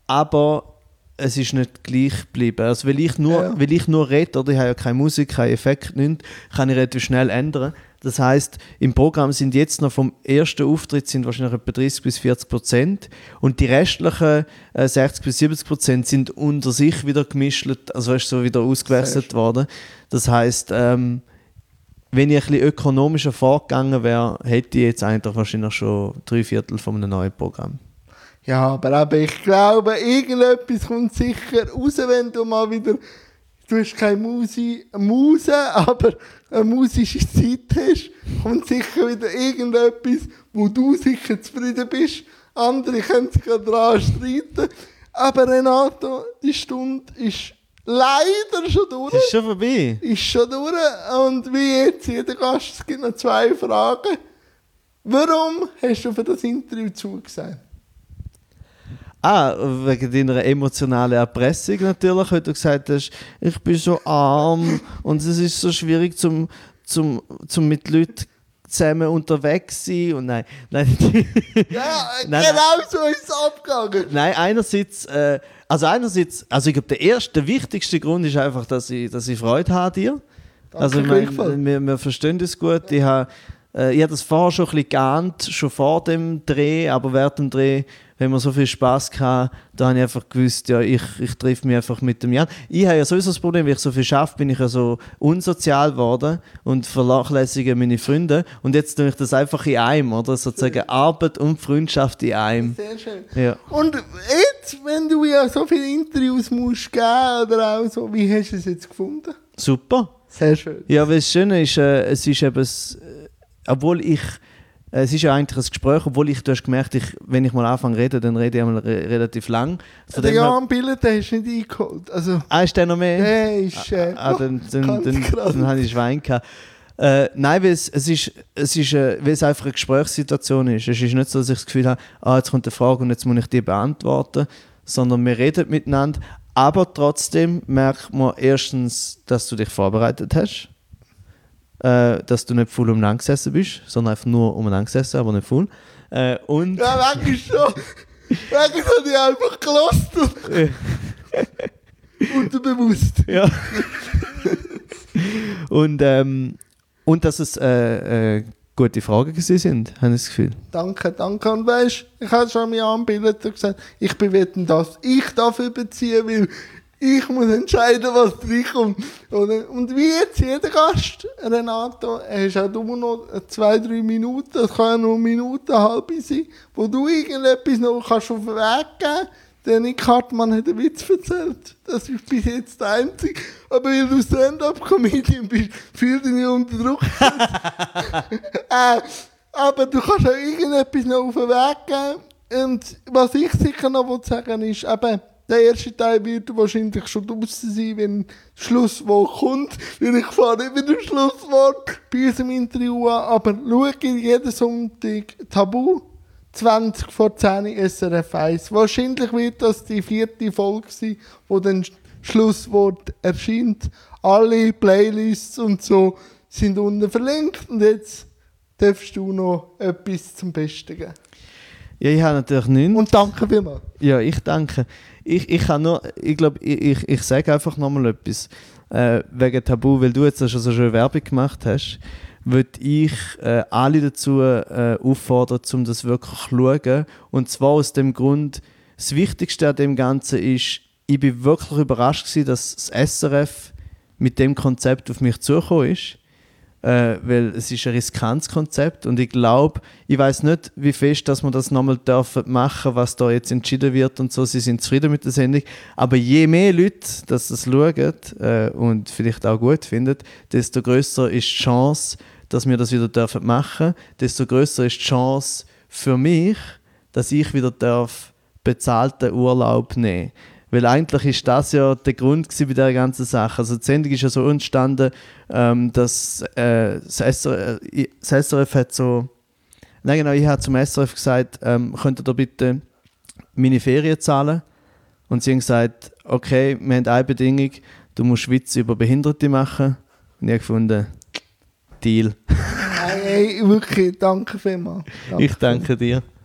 aber es ist nicht gleich geblieben. Also, weil ich nur, Ja. weil ich nur rede, oder ich habe ja keine Musik, keinen Effekt, nichts, kann ich relativ schnell ändern. Das heisst, im Programm sind jetzt noch vom ersten Auftritt sind wahrscheinlich etwa dreißig bis vierzig Prozent und die restlichen äh, sechzig bis siebzig Prozent sind unter sich wieder gemischt, also ist so wieder ausgewechselt worden. Das heisst, ähm, wenn ich ein bisschen ökonomischer vorgegangen wäre, hätte ich jetzt eigentlich wahrscheinlich schon drei Viertel von einem neuen Programm. Ja, aber, aber ich glaube, irgendetwas kommt sicher raus, wenn du mal wieder... Du hast keine Musi, Muse, aber eine musische Zeit hast, kommt sicher wieder irgendetwas, wo du sicher zufrieden bist. Andere können sich ja daran streiten. Aber Renato, die Stunde ist leider schon durch. Das ist schon vorbei. Ist schon durch. Und wie jetzt jeder Gast, es gibt noch zwei Fragen. Warum hast du für das Interview zugesagt? Ah, wegen deiner emotionalen Erpressung natürlich, weil du gesagt hast, ich bin so arm und es ist so schwierig, zum, zum, zum mit Leuten zusammen unterwegs zu sein. Und nein, nein, Ja, Nein, genau so ist es abgegangen. nein einerseits, äh, also einerseits, also ich glaube, der erste, der wichtigste Grund ist einfach, dass ich, dass ich Freude habe an dir. Danke, Also ich meine, gleichfalls. wir, wir verstehen das gut. Ich habe äh, ich habe das vorher schon ein bisschen geahnt, schon vor dem Dreh, aber während dem Dreh, wenn wir so viel Spass hatten, da habe ich einfach gewusst, ja, ich, ich treffe mich einfach mit dem Jan. Ich habe ja sowieso das Problem, weil ich so viel arbeite, bin ich ja so unsozial geworden und vernachlässige meine Freunde. Und jetzt tue ich das einfach in einem, oder? Sozusagen Arbeit und Freundschaft in einem. Sehr schön. Ja. Und jetzt, wenn du ja so viele Interviews musst geben oder auch so, wie hast du es jetzt gefunden? Super. Sehr schön. Ja, weil das Schöne ist, äh, es ist eben, das, äh, obwohl ich, äh, es ist ja eigentlich ein Gespräch, obwohl ich, du hast gemerkt, ich, wenn ich mal anfange zu reden, dann rede ich einmal re- relativ lang. Von Der dem her- Jan Billet, den hast du nicht eingeholt. Also, Ah, ist der noch mehr? der ist... Äh, Ah, dann, dann, ganz dann, krass. dann habe ich Schwein gehabt. Äh, nein, weil es, es, ist, es, ist, äh, weil es einfach eine Gesprächssituation ist. Es ist nicht so, dass ich das Gefühl habe, ah, jetzt kommt eine Frage und jetzt muss ich die beantworten, sondern wir reden miteinander. Aber trotzdem merkt man erstens, dass du dich vorbereitet hast, äh, dass du nicht voll umeinander gesessen bist, sondern einfach nur umeinander gesessen, aber nicht voll. Äh, und ja, weg ist schon. Weg ist habe ich einfach gelassen. Unterbewusst. ja. und, ähm, und dass es äh, äh, gute Fragen gewesen sind, habe ich das Gefühl. Danke, danke. Und weißt du, ich habe schon mir angebildet und gesagt, ich bewerte das. Ich darf überziehen, weil ich muss entscheiden, was reinkommt. Oder? Und wie jetzt jeder Gast, Renato, hast auch du noch zwei, drei Minuten, das kann ja nur eine Minute, eine halbe sein, wo du irgendetwas noch kannst auf den Weg geben. Der Nick Hartmann hat einen Witz erzählt. Das ist bis jetzt der einzige. Aber weil du Stand-up-Comedian bist, fühl dich nicht unter Druck. äh, aber du kannst auch irgendetwas noch auf den Weg geben. Und was ich sicher noch sagen will, ist, eben, der erste Teil wird wahrscheinlich schon draussen sein, wenn das Schlusswort kommt. Weil ich fahre nicht mit dem Schlusswort bei unserem Interview an. Aber schau jeden Sonntag Tabu. zwanzig vor zehn S R F eins. Wahrscheinlich wird das die vierte Folge sein, wo dann das Schlusswort erscheint. Alle Playlists und so sind unten verlinkt. Und jetzt darfst du noch etwas zum Besten geben. Ja, ich habe natürlich nichts. Und danke vielmals. Ja, ich danke. Ich, ich kann nur, ich glaube, ich, ich, ich sage einfach nochmal etwas äh, wegen Tabu, weil du jetzt schon so schön Werbung gemacht hast, würde ich äh, alle dazu äh, auffordern, um das wirklich zu schauen. Und zwar aus dem Grund, das Wichtigste an dem Ganzen ist, ich bin wirklich überrascht gewesen, dass das S R F mit dem Konzept auf mich zugekommen ist. Äh, weil es ist ein riskantes Konzept und ich glaube, ich weiß nicht, wie fest, dass wir das nochmal dürfen machen, was da jetzt entschieden wird und so. Sie sind zufrieden mit der Sendung, aber je mehr Leute, dass das schauen äh, und vielleicht auch gut finden, desto größer ist die Chance, dass wir das wieder dürfen machen, desto größer ist die Chance für mich, dass ich wieder darf bezahlten Urlaub nehmen. Weil eigentlich ist das ja der Grund bei dieser ganzen Sache. Also die Sendung ist ja so entstanden, ähm, dass äh, das, S R F, das S R F hat so... Nein, genau, ich habe zum S R F gesagt, ähm, könnt ihr bitte meine Ferien zahlen? Und sie haben gesagt, okay, wir haben eine Bedingung, du musst Witze über Behinderte machen. Und ich habe gefunden, Deal. Hey, hey, wirklich, danke vielmals. Danke. Ich danke dir.